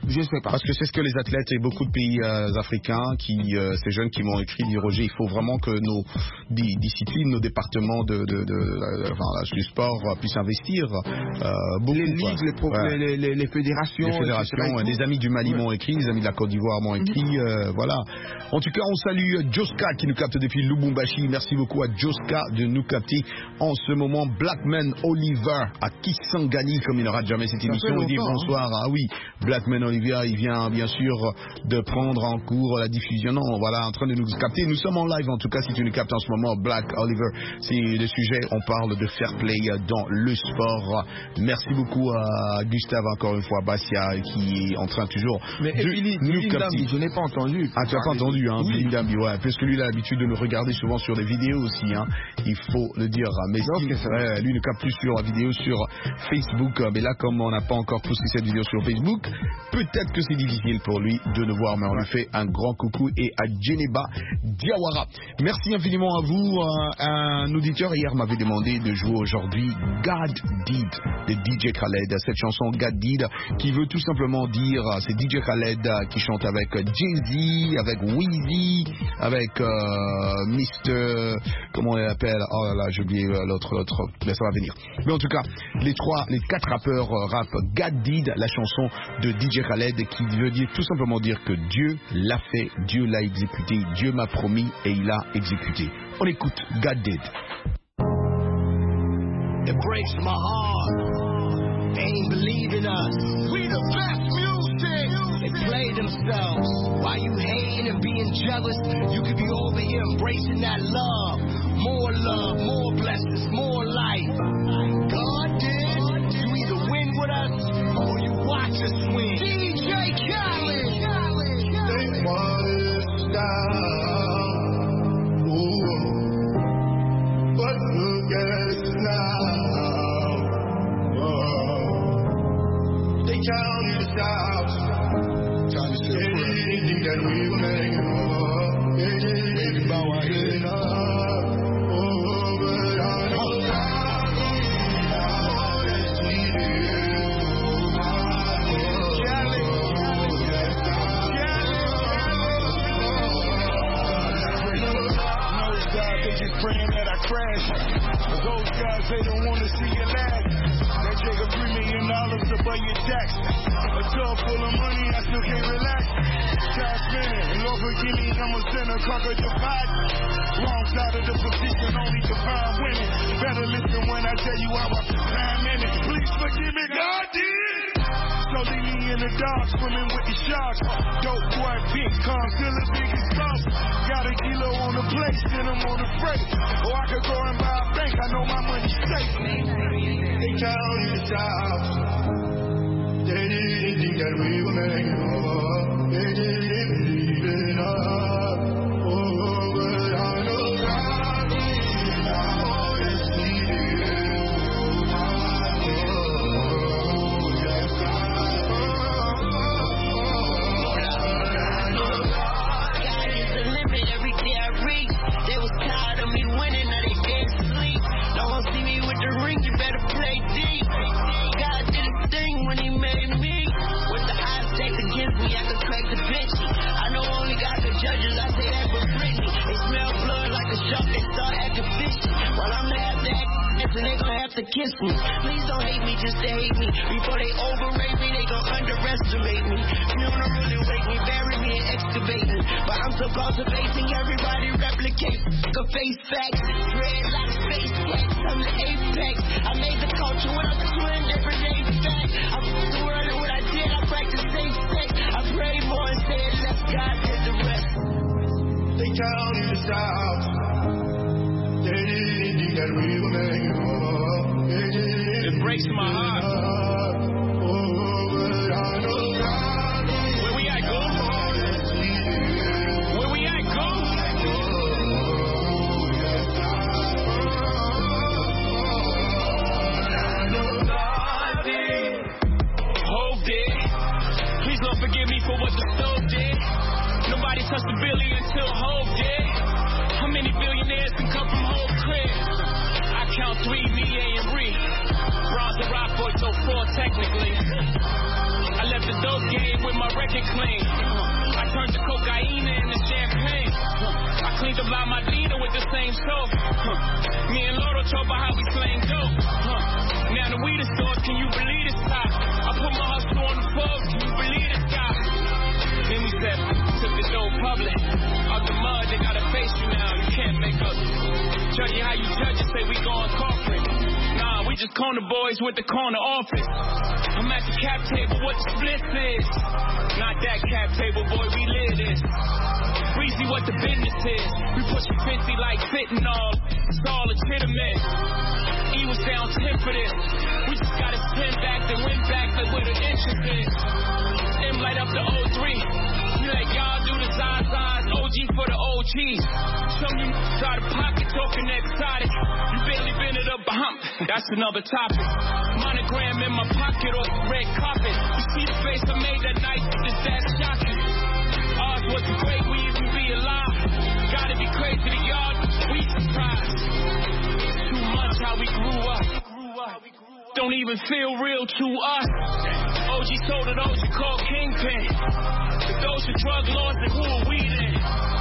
Je sais pas. Parce que c'est ce que les athlètes et beaucoup de pays euh, africains, qui, euh, ces jeunes qui m'ont écrit, dit Roger, il faut vraiment que nos di- disciplines, nos départements de, de, de, de enfin, du sport euh, puissent investir euh, beaucoup. Les ligues, les, pro- ouais. les, les, les fédérations, les fédérations, et cetera. les amis du Mali ouais. m'ont écrit, les amis de la Côte d'Ivoire m'ont écrit, mm-hmm. euh, voilà. En tout cas, on salue Joska qui nous capte depuis Lubumbashi. Merci beaucoup à Joska de nous capter en ce moment. Blackman Oliver à Kisangani, comme il ne rate jamais cette émission. On dit bonsoir. Hein. Ah oui, Blackman Oliver, il vient bien sûr de prendre en cours la diffusion. Non, voilà, en train de nous capter. Nous sommes en live, en tout cas, si tu nous captes en ce moment, Black Oliver. C'est le sujet, on parle de fair play dans le sport. Merci beaucoup à Gustave, encore une fois, Bassia, qui est en train toujours Mais de Billy, nous Billy capter. Ndambi, je n'ai pas entendu. Ah, tu n'as pas entendu, hein, oui. Billy Ndambi, ouais, parce que lui, il a l'habitude de nous regarder souvent sur des vidéos aussi, hein. Il faut le dire. Mais non, si, ouais, lui ne capte plus sur la vidéo sur Facebook. Mais là, comme on n'a pas encore poussé cette vidéo sur Facebook, peut-être que c'est difficile pour lui de nous voir, mais on lui fait un grand coucou et à Djeneba Diawara. Merci infiniment à vous. Un auditeur hier m'avait demandé de jouer aujourd'hui God Did de D J Khaled. Cette chanson God Did qui veut tout simplement dire, c'est D J Khaled qui chante avec Jay-Z, avec Weezy, avec euh, mister comment il l'appelle, oh là là, j'ai oublié l'autre, l'autre, mais ça va venir. Mais en tout cas, les trois, les quatre rappeurs rap God Did, la chanson de D J Khaled qui veut dire tout simplement dire que Dieu l'a fait, Dieu l'a exécuté, Dieu m'a promis et il a exécuté. On écoute God Did. It breaks my heart. They ain't believing us. We the best music. They play themselves. While you hating and being jealous, you could be over here embracing that love. More love, more blessings, more life. God did. You either win with us or you watch us win. D J Khaled. They want us down. Ooh. But look at us now. Oh. They counted us out. Time to say anything that we were making. Oh. They didn't bow our head up. Oh, but I know praying that I crash. But those guys, they don't want to see you laugh. They take a three million dollars above your tax. A tub full of money, I still can't relax. Time spinning, and Lord forgive me, I'm a sinner, conquer divide. Wrong side of the position, only divine winning. Better listen when I tell you how I put time in it. Please forgive me, God did. So leave me in the dark, swimming with the sharks. Dope boy, big calm, still as big as sauce. Got a kilo on the plate, send them on the freight. Or I could go and buy a bank, I know my money's safe. They counted us out. They didn't think that we were making over. They didn't believe in us. Oh, but I know God is now and see you. To kiss me. Please don't hate me just to hate me. Before they overrate me, they gon' underestimate me. Funeral really wake me, bury me and excavate me. But I'm so cultivating, everybody replicate. Go face facts, dread like space flex. I'm the apex. I made the culture when I'm twin, everyday fact. I put the word in what I did, I practice safe sex. I prayed more and said less, God did the rest. They counted us out. They didn't think that we were making more. It breaks my heart. Where we at, go? Where we at, go? Hov did. Please don't forgive me for what the stove did. Nobody touched the billy until Hov did. How many billionaires can come from Hov crib? I count three, me, A, and Ree. Bronze and rock boy, so four technically. I left the dope game with my get clean. I turned the cocaine into champagne. I cleaned up La Madrina with the same soap. Me and Loro talk about how we slang dope. Now the weed stores, can you believe this top? I put my hustle on the Forbes, can you believe this guy? Then we said, took the dough public. Out the mud, they gotta face you now. You can't make us judge you how you judge it, say we going corporate. Nah, we just corner boys with the corner office. I'm at the cap table, what the split is. Not that cap table, boy, we live this. Breezy, what the business is. We pushing fifty like fentanyl. It's all legitimate. E was down ten for this. We just gotta spin back, then win back like where the interest is. M light up the O three. We let y'all do the Zazas. O G for the O Gs. Some you out of pocket talking exotic. You barely been it up a hump. That's another topic. Monogram in my pocket or red carpet. You see the face I made that night. Is that shocking? Ours wasn't great. We even be alive. Gotta be crazy to y'all. We surprised. Too much how we grew up. Don't even feel real to us. O G sold it, O G called Kingpin. If those are drug lords, then who are we then?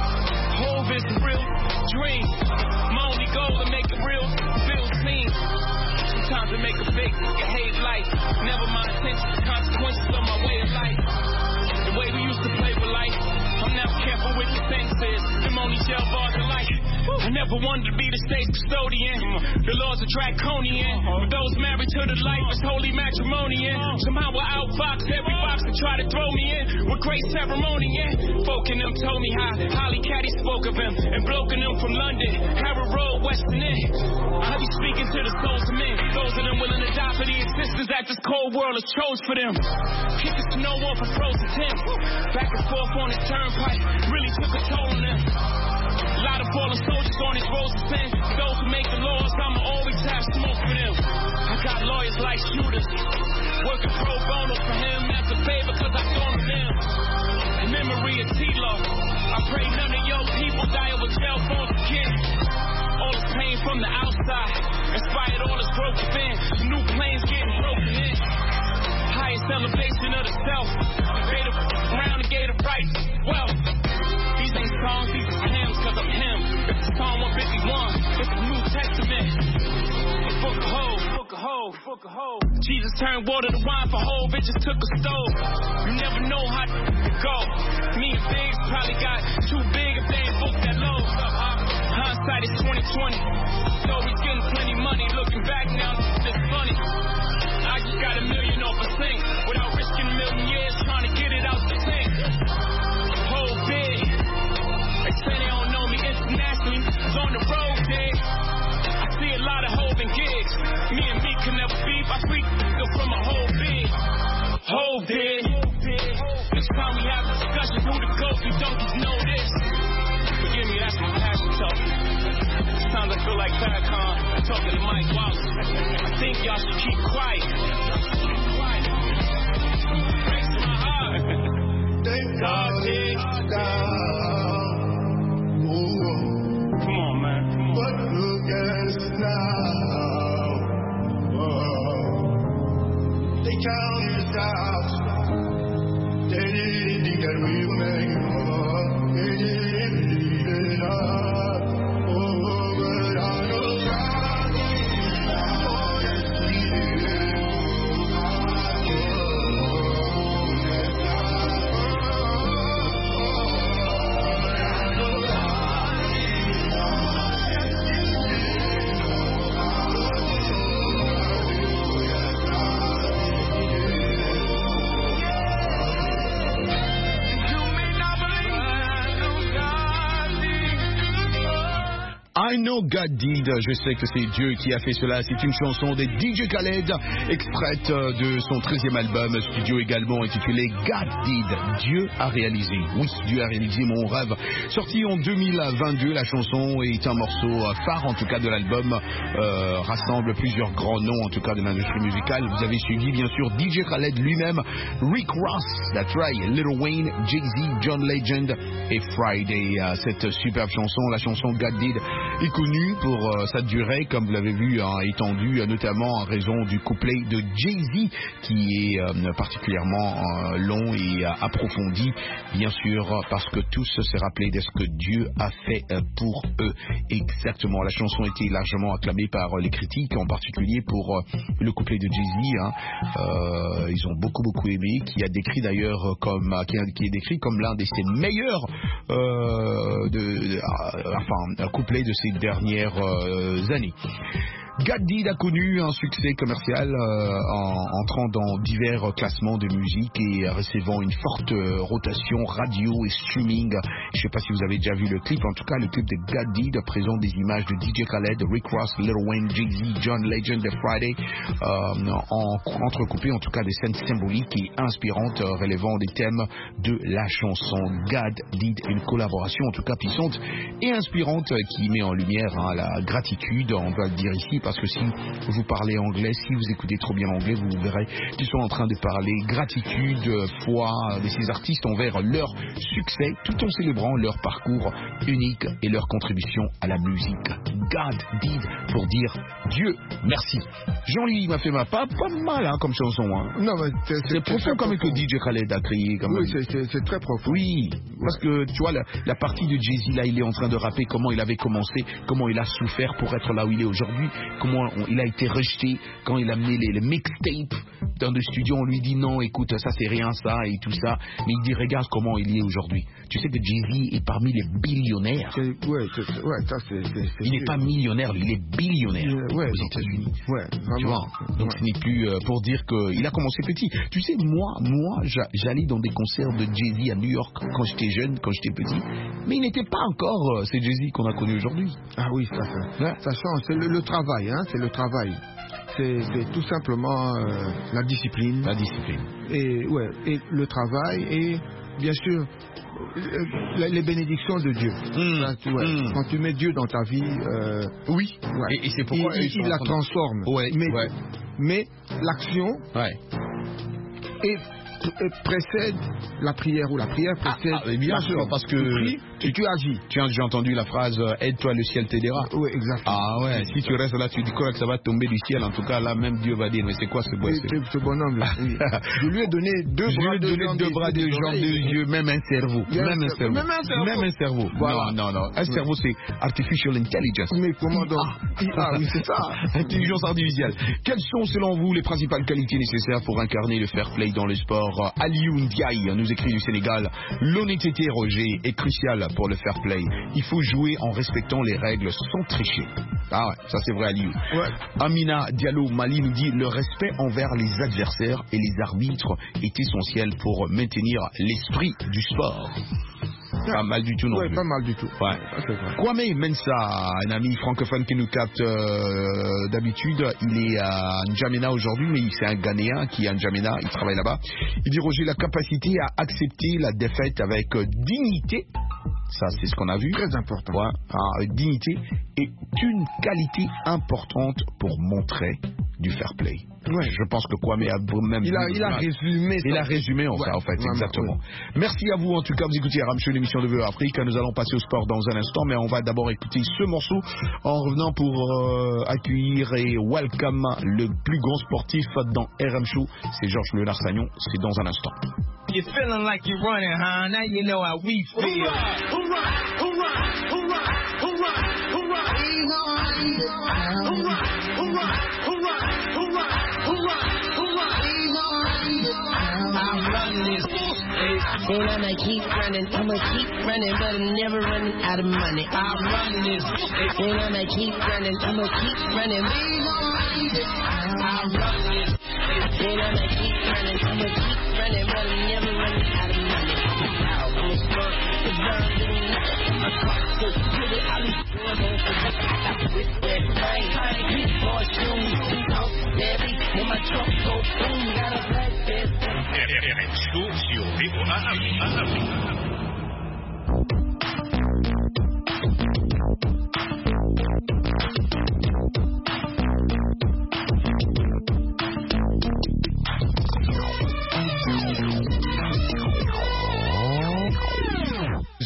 Hove is the real dream. My only goal to make it real, feel seen. Sometimes I make a fake, nigga hate life. Never mind attention, the consequences of my way of life. The way we used to play with life, I'm now careful with the senses. Them only jail bars of life. I never wanted to be the state's custodian. The laws are draconian. But those married to the life is holy matrimony. Somehow I outbox every box to try to throw me in with great ceremony. Yeah. Folk in them told me how Holly Caddy spoke of him and bloke in them from London, Harrow Road, Western End. I be speaking to the souls of men, those of them willing to die for the existence that this cold world has chose for them. Kick the snow off a frozen tent, back and forth on this turnpike, really took a toll on them. A lot of fallen soldiers on these roads of sin. Those who make the laws, I'ma always have smoke for them. I got lawyers like shooters, working pro bono for him as a favor cause I thought of them. In memory of T-Lo, I pray none of your people die over cell phones again. All this pain from the outside inspired all this growth within. The new planes getting broken in. Highest elevation of the self. Gate of round and gate of right. Well, these ain't songs, these are hymns, cause I'm him. It's Psalm one fifty-one, it's the New Testament. The book of Hope, book of Hope, book of Hope. Jesus turned water to wine for Hope, it just took a stove. You never know how to go. Me and Biggs probably got too big if they ain't booked that low. Hindsight is twenty twenty, so he's getting plenty money. Looking back now, it's just funny. I just got a million off a sink without risking a million years trying to get it out the sink. Whole big. They say they don't know me internationally. It's on the road, big. I see a lot of Hove and gigs. Me and me can never beef. I freak from a whole big. Hove did. Next time we have a discussion, who the ghost? We don't just know this. Forgive me, that's my passion talking. Sometimes I feel like Farrakhan talking to Mike Wallace. I think y'all should keep quiet. Breaks my heart. God did. Come on, man. Come on. But look at us now. Oh. They count us out. They didn't think that we would make it. They didn't leave it up. Oh, but I know God is all that's needed. I Know God Did, je sais que c'est Dieu qui a fait cela. C'est une chanson de D J Khaled, extraite de son treizième album studio également intitulé God Did, Dieu a réalisé. Oui, Dieu a réalisé mon rêve. Sorti en deux mille vingt-deux, la chanson est un morceau phare en tout cas de l'album, euh, rassemble plusieurs grands noms en tout cas de l'industrie musicale. Vous avez suivi bien sûr D J Khaled lui-même, Rick Ross, that's right, Lil Wayne, Jay-Z, John Legend et Friday. Cette superbe chanson, la chanson God Did. est connu pour euh, sa durée, comme vous l'avez vu, hein, étendue, notamment en raison du couplet de Jay-Z, qui est euh, particulièrement euh, long et euh, approfondi, bien sûr, parce que tous se rappelaient de ce que Dieu a fait euh, pour eux. Exactement, la chanson a été largement acclamée par euh, les critiques, en particulier pour euh, le couplet de Jay-Z. Hein. Euh, ils ont beaucoup beaucoup aimé, qui a décrit d'ailleurs comme qui, a, qui est décrit comme l'un de ses meilleurs euh, de, de, enfin un couplet de ces dernières euh, années. God Did a connu un succès commercial euh, en entrant dans divers classements de musique et recevant une forte euh, rotation radio et streaming. Je ne sais pas si vous avez déjà vu le clip. En tout cas, le clip de God Did présente des images de D J Khaled, Rick Ross, Lil Wayne, Jay-Z, John Legend de Friday, euh, en, entrecoupé en tout cas des scènes symboliques et inspirantes euh, relevant des thèmes de la chanson. God Did, une collaboration en tout cas puissante et inspirante qui met en lumière hein, la gratitude, on doit le dire ici, parce que si vous parlez anglais, si vous écoutez trop bien l'anglais, vous verrez qu'ils sont en train de parler gratitude, foi de ces artistes envers leur succès, tout en célébrant leur parcours unique et leur contribution à la musique. God Did, pour dire Dieu merci. Jean-Louis m'a fait ma pas, pas mal hein, comme chanson. Hein. Non, mais c'est, c'est, c'est profond comme que D J Khaled a créé. Quand même. Oui, c'est, c'est, c'est très profond. Oui, parce que tu vois, la, la partie de Jay-Z, là, il est en train de rapper comment il avait commencé, comment il a souffert pour être là où il est aujourd'hui, comment on, il a été rejeté quand il a mené les, les mixtapes dans le studio. On lui dit non, écoute, ça c'est rien, ça et tout ça. Mais il dit, regarde comment il y est aujourd'hui. Tu sais que Jay-Z est parmi les billionnaires. C'est, ouais, c'est, ouais, ça c'est. c'est, c'est il n'est pas millionnaire, lui, il est billionnaire euh, ouais, aux États-Unis. Ouais, vraiment. Tu vois. Donc ouais. Ce n'est plus euh, pour dire qu'il a commencé petit. Tu sais, moi, moi, j'allais dans des concerts de Jay-Z à New York quand j'étais jeune, quand j'étais petit. Mais il n'était pas encore euh, ce Jay-Z qu'on a connu aujourd'hui. Ah oui, ça, ça, ouais. ça change. C'est le, le travail, hein, c'est le travail. C'est, c'est tout simplement euh, la discipline. La discipline. Et, ouais, et le travail et bien sûr les, les bénédictions de Dieu. Mmh. Là, tu, ouais, mmh. Quand tu mets Dieu dans ta vie, euh, oui. Ouais. Et, et c'est pourquoi il, il, il la transforme. Ouais, mais, ouais. mais l'action ouais. est précède la prière ou la prière précède ah, ah, bien sûr parce que tu pries et tu agis. Tu as déjà entendu la phrase aide-toi le ciel t'aidera. Oui, exactement. Ah ouais, si tu restes là tu dis quoi que ça va tomber du ciel, en tout cas là même Dieu va dire mais c'est quoi ce bois, c'est ce bonhomme là. Oui. Je lui ai donné deux je bras, lui ai donné deux, deux bras, deux jambes, deux yeux, même un cerveau, même un cerveau, même un cerveau, même un cerveau. Voilà. Non non non, un oui. cerveau c'est artificial intelligence. Mais comment donc? Ah oui, c'est ça. Intelligence artificielle. Quelles sont selon vous les principales qualités nécessaires pour incarner le fair play dans le sport? Aliou Ndiaye nous écrit du Sénégal. L'honnêteté, Roger, est cruciale pour le fair play. Il faut jouer en respectant les règles sans tricher. Ah ouais, ça c'est vrai, Aliou. Ouais. Amina Diallo Mali nous dit le respect envers les adversaires et les arbitres est essentiel pour maintenir l'esprit du sport. Pas mal du tout non ouais, plus. Pas mal du tout. Ouais. Ah, Kwame Mensa, un ami francophone qui nous capte euh, d'habitude, il est à N'Djamena aujourd'hui, mais c'est un Ghanéen qui est à N'Djamena, il travaille là-bas. Il dit Roger, la capacité à accepter la défaite avec dignité, ça c'est ce qu'on a vu. Très important. Ouais, avec dignité est une qualité importante pour montrer du fair play. Ouais. Je pense que Kwame a même... Il a, il a résumé Il a résumé en ouais, ça, en fait, vraiment, exactement. Ouais. Merci à vous, en tout cas, vous écoutez R M Show, l'émission de V E Afrique. Nous allons passer au sport dans un instant, mais on va d'abord écouter ce morceau en revenant pour euh, accueillir et welcome le plus grand sportif dans R M Show. C'est Georges Léonard Sagnon, c'est dans un instant. You're feeling like you're running, huh? Now you know how we feel. Hoorah, hoorah, hoorah, hoorah, hoorah, hoorah. Hoorah, hoorah, hoorah, hoorah, hoorah, hoorah. I run this. And I'ma keep running, I'ma keep running, but I'm never running out of money. I run this. And I'ma keep running, I'ma keep running. I run this. And I'ma keep running, I'ma keep running, but I'm never running out of money. I'm a spark, the burn, doing nothing. I caught the spirit, I be doing it for the I got with that thing. Big boy shoes, two out, baby. When my truck go boom, got a black bed. R M Show sur V O A Afrique.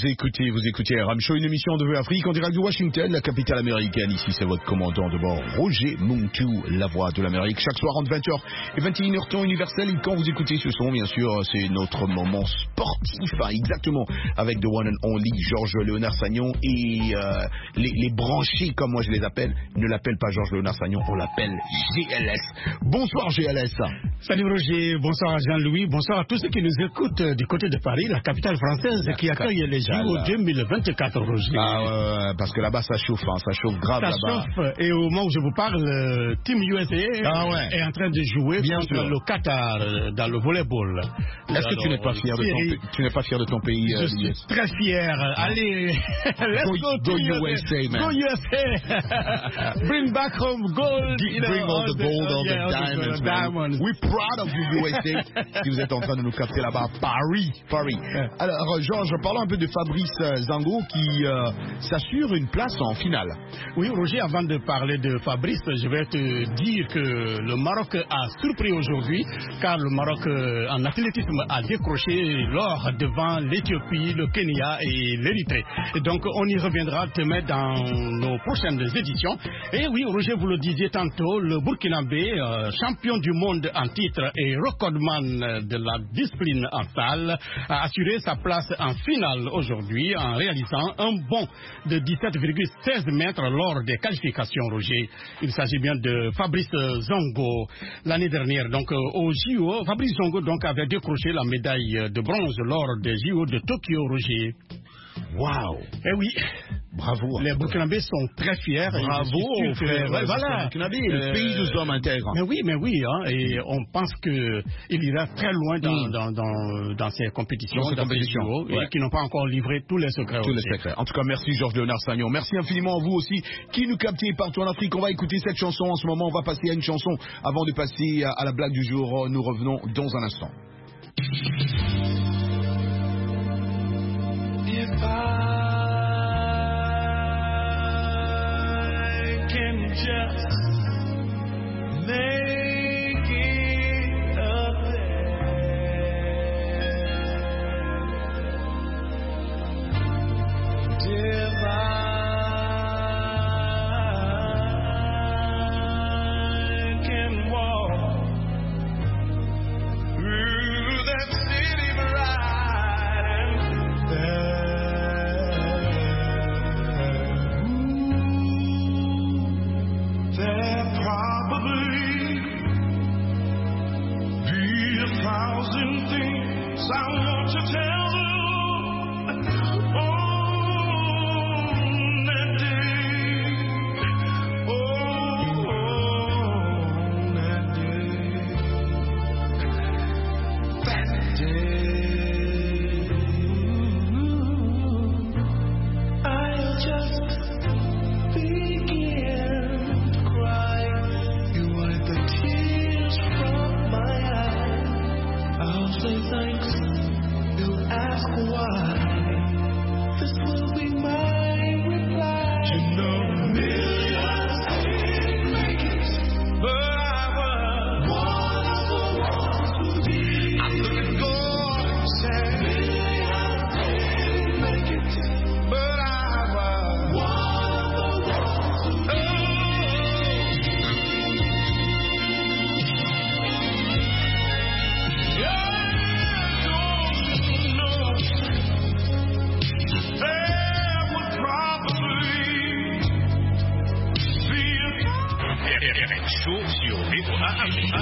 écoutez, vous écoutez R M Show, une émission de V Afrique en direct de Washington, la capitale américaine. Ici, c'est votre commandant de bord, Roger Muntu, la voix de l'Amérique. Chaque soir entre vingt heures et vingt et une heures temps universel. Et quand vous écoutez ce son, bien sûr, c'est notre moment sportif, hein, exactement, avec The One and Only Georges Léonard Sagnon et euh, les, les branchés, comme moi je les appelle, ne l'appellent pas Georges Léonard Sagnon, on l'appelle G L S. Bonsoir G L S. Salut Roger, bonsoir à Jean-Louis, bonsoir à tous ceux qui nous écoutent du côté de Paris, la capitale française la qui accueille les J O deux mille vingt-quatre, Roger. Ah ouais, parce que là-bas ça chauffe, hein, ça chauffe grave ça là-bas. Ça chauffe, et au moment où je vous parle, Team U S A ah ouais. est en train de jouer bien contre sûr. le Qatar dans le volleyball. Est-ce que tu n'es pas fier de ton, tu n'es pas fier de ton pays? Je suis très fier. Allez, let's go, go, go U S A, man. Go U S A. Bring back home gold. Bring you know, all the gold, all the, all the yeah, diamonds, diamonds. We're proud of you, U S A. Si vous êtes en train de nous capter là-bas, Paris, Paris. Alors, Georges, parlons un peu de Fabrice Zango qui euh, s'assure une place en finale. Oui, Roger, avant de parler de Fabrice, je vais te dire que le Maroc a surpris aujourd'hui, car le Maroc euh, en athlétisme a décroché l'or devant l'Éthiopie, le Kenya et l'Érythrée. Et donc, on y reviendra demain dans nos prochaines éditions. Et oui, Roger, vous le disiez tantôt, le Burkinabé, euh, champion du monde en titre et recordman de la discipline en salle, a assuré sa place en finale aujourd'hui en réalisant un bond de dix-sept virgule seize mètres lors des qualifications, Roger. Il s'agit bien de Fabrice Zongo. L'année dernière, donc euh, au J O, Fabrice Zongo donc avait décroché la médaille de bronze lors des J O de Tokyo, Roger. Waouh! Eh oui! Bravo! Les Burkinabés sont très fiers. Bravo, frère! Ouais, voilà! Burkinabé, euh, le pays des hommes intègres. Mais oui, mais oui, hein, et on pense qu'il ira très loin dans, mm. dans, dans, dans ces compétitions, dans ces dans compétitions, ces J O, ouais. et qui n'ont pas encore livré tous les secrets. Tous aussi. les secrets. En tout cas, merci Georges Léonard Sagnon. Merci infiniment à vous aussi qui nous captez partout en Afrique. On va écouter cette chanson en ce moment. On va passer à une chanson avant de passer à la blague du jour. Nous revenons dans un instant. If I can just make it up there, if I can walk through that city bright and fair. There probably be a thousand things I want to tell you on that day. Oh, on that day. That day. I'll just begin. Say thanks, you'll ask why. This will be my reply. You know, millions didn't make it, but I was one of the ones who did. I look at God and say, millions didn't make it, but I was one of the ones who did. R M Show sur V O A Afrique.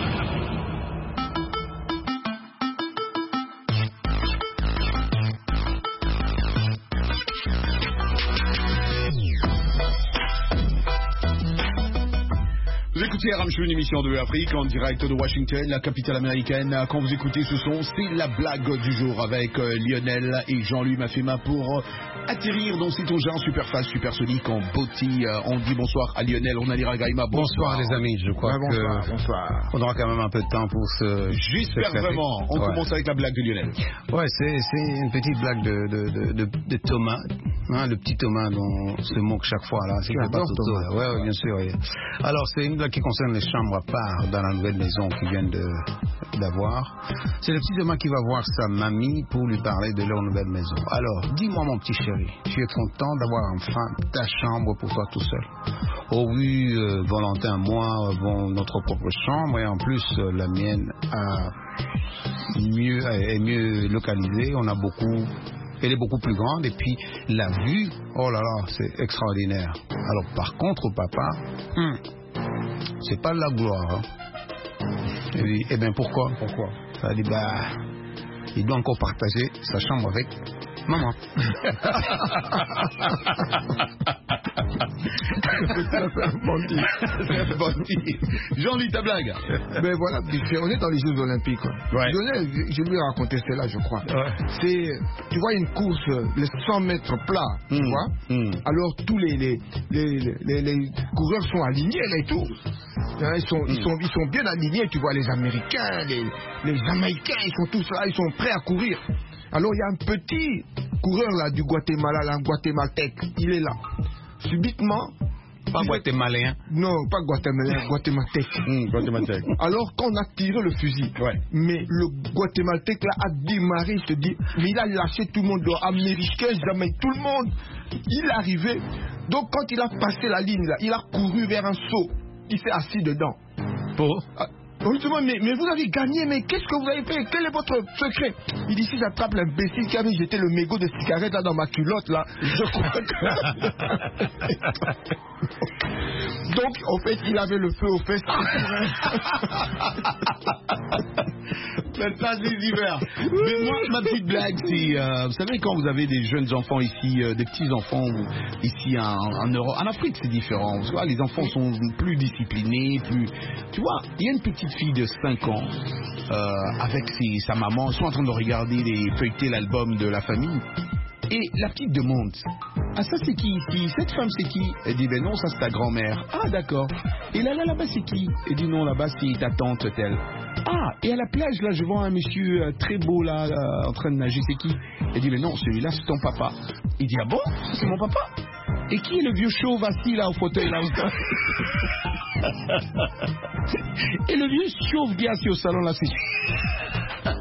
Vous écoutez R M Show, une émission de Afrique en direct de Washington, la capitale américaine. Quand vous écoutez ce son, c'est la blague du jour avec euh, Lionel et Jean-Louis Mafema pour euh, atterrir dans cet engin super fast, super sonique en beauté. Euh, on dit bonsoir à Lionel, on a l'Ira Gaïma. Bonsoir. bonsoir les amis, je crois ouais, bonsoir, que bonsoir. On aura quand même un peu de temps pour ce... J'espère vraiment. On ouais. commence avec la blague de Lionel. Ouais, c'est, c'est une petite blague de, de, de, de, de Thomas. Hein, le petit Thomas dont on se moque chaque fois là, c'est pas Toto. Là. Ouais, ouais, bien sûr. Ouais. Alors c'est une blague qui concerne les chambres à part dans la nouvelle maison qu'ils viennent de d'avoir. C'est le petit Thomas qui va voir sa mamie pour lui parler de leur nouvelle maison. Alors, dis-moi mon petit chéri, tu es content d'avoir enfin ta chambre pour toi tout seul? Oh oui, euh, Valentin, moi, bon, notre propre chambre et en plus euh, la mienne a mieux est mieux localisée. On a beaucoup. Elle est beaucoup plus grande et puis la vue, oh là là, c'est extraordinaire. Alors par contre, papa, hum, c'est pas de la gloire. Hein. Et dit, eh bien pourquoi Pourquoi Ça dit, bah, il doit encore partager sa chambre avec maman. Jean-Louis, ta blague. Ben voilà, on est dans les Jeux Olympiques. Ouais. Je, je lui ai raconté cela, je crois. Ouais. C'est, tu vois, une course, les cent mètres plats, mmh. tu vois. Mmh. Alors tous les les, les, les, les coureurs sont alignés là et tout. Ils sont, mmh. ils, sont, ils sont bien alignés, tu vois, les Américains, les, les Jamaïcains, ils sont tous là, ils sont prêts à courir. Alors il y a un petit coureur là du Guatemala, là, un guatémaltèque, il est là. Subitement, pas guatémalien. Non, pas guatémalien, guatémaltèque. Mmh, guatémaltèque. Alors qu'on a tiré le fusil, ouais. mais le guatémaltèque là a démarré, il se dit, mais il a lâché tout le monde, américain, jamais tout le monde. Il est arrivé, donc quand il a passé la ligne là, il a couru vers un seau, il s'est assis dedans. Pour ah, on lui demande, mais, mais vous avez gagné, mais qu'est-ce que vous avez fait? Quel est votre secret? Il dit, si j'attrape l'imbécile qui avait jeté le mégot de cigarette là dans ma culotte là, je crois que... Donc, en fait, il avait le feu au fesses. Le place des hivers. Mais moi, ma petite blague, c'est, euh, vous savez, quand vous avez des jeunes enfants ici, euh, des petits enfants ici en, en Europe, en Afrique, c'est différent. Tu vois, les enfants sont plus disciplinés, plus... Tu vois, il y a une petite fille de cinq ans euh, avec ses, sa maman, ils sont en train de regarder, les, feuilleter l'album de la famille. Et la petite demande, ah ça c'est qui ici? Cette femme c'est qui? Elle dit, ben non, ça c'est ta grand-mère. Ah d'accord. Et là, là, là-bas c'est qui? Elle dit, non, là-bas c'est ta tante telle. Ah, et à la plage là, je vois un monsieur euh, très beau là, euh, en train de nager, c'est qui? Elle dit, mais non, celui-là c'est ton papa. Il dit, ah bon? C'est mon papa? Et qui est le vieux chauve assis là au fauteuil là? Et le vieux chauve qui est assis au salon là, c'est...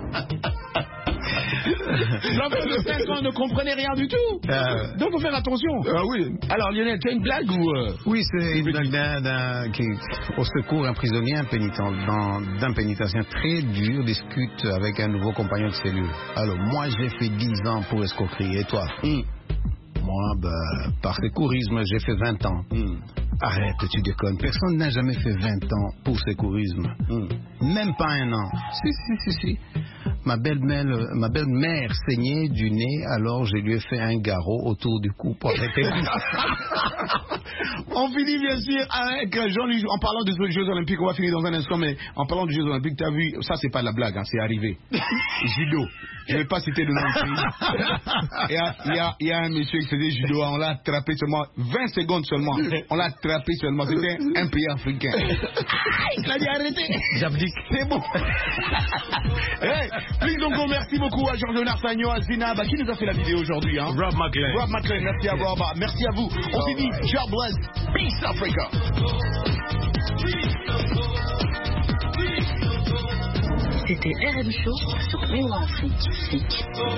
L'enfant de cinq ans ne comprenait rien du tout. Euh... Donc, il faut faire attention. Ah oui. Alors, Lionel, tu as une blague ou... Euh... Oui, c'est une blague d'un, d'un, qui, au secours, un prisonnier un pénitent, dans, d'un pénitentiaire très dur discute avec un nouveau compagnon de cellule. Alors, moi, j'ai fait dix ans pour escroquerie. Et toi? mm. Moi, bah, par secourisme, j'ai fait vingt ans. Mm. Arrête, tu déconnes. Personne n'a jamais fait vingt ans pour secourisme. Mm. Même pas un an. Si, si, si, si. Ma belle-mère, ma belle-mère saignait du nez, alors je lui ai fait un garrot autour du cou pour arrêter. On finit bien sûr avec Jean-Louis, en parlant des Jeux Olympiques, on va finir dans un instant, mais en parlant des Jeux Olympiques, tu as vu, ça c'est pas de la blague, hein, c'est arrivé. Judo. Je ne vais pas citer le nom du pays. Il y a, il y a, il y a un monsieur qui faisait judo, on l'a attrapé seulement vingt secondes seulement. On l'a attrapé seulement, c'était un pays africain. Il a dit arrêtez. J'abdique. C'est bon. Hey, please donc merci beaucoup à Georges-Léonard Sagnon, à Zinab, qui nous a fait la vidéo aujourd'hui. Hein. Rob McLean. Rob McLean, merci à Rob. Merci à vous. On s'est dit, God bless. Peace Africa. C'était R M Show sur Mémoire Afrique.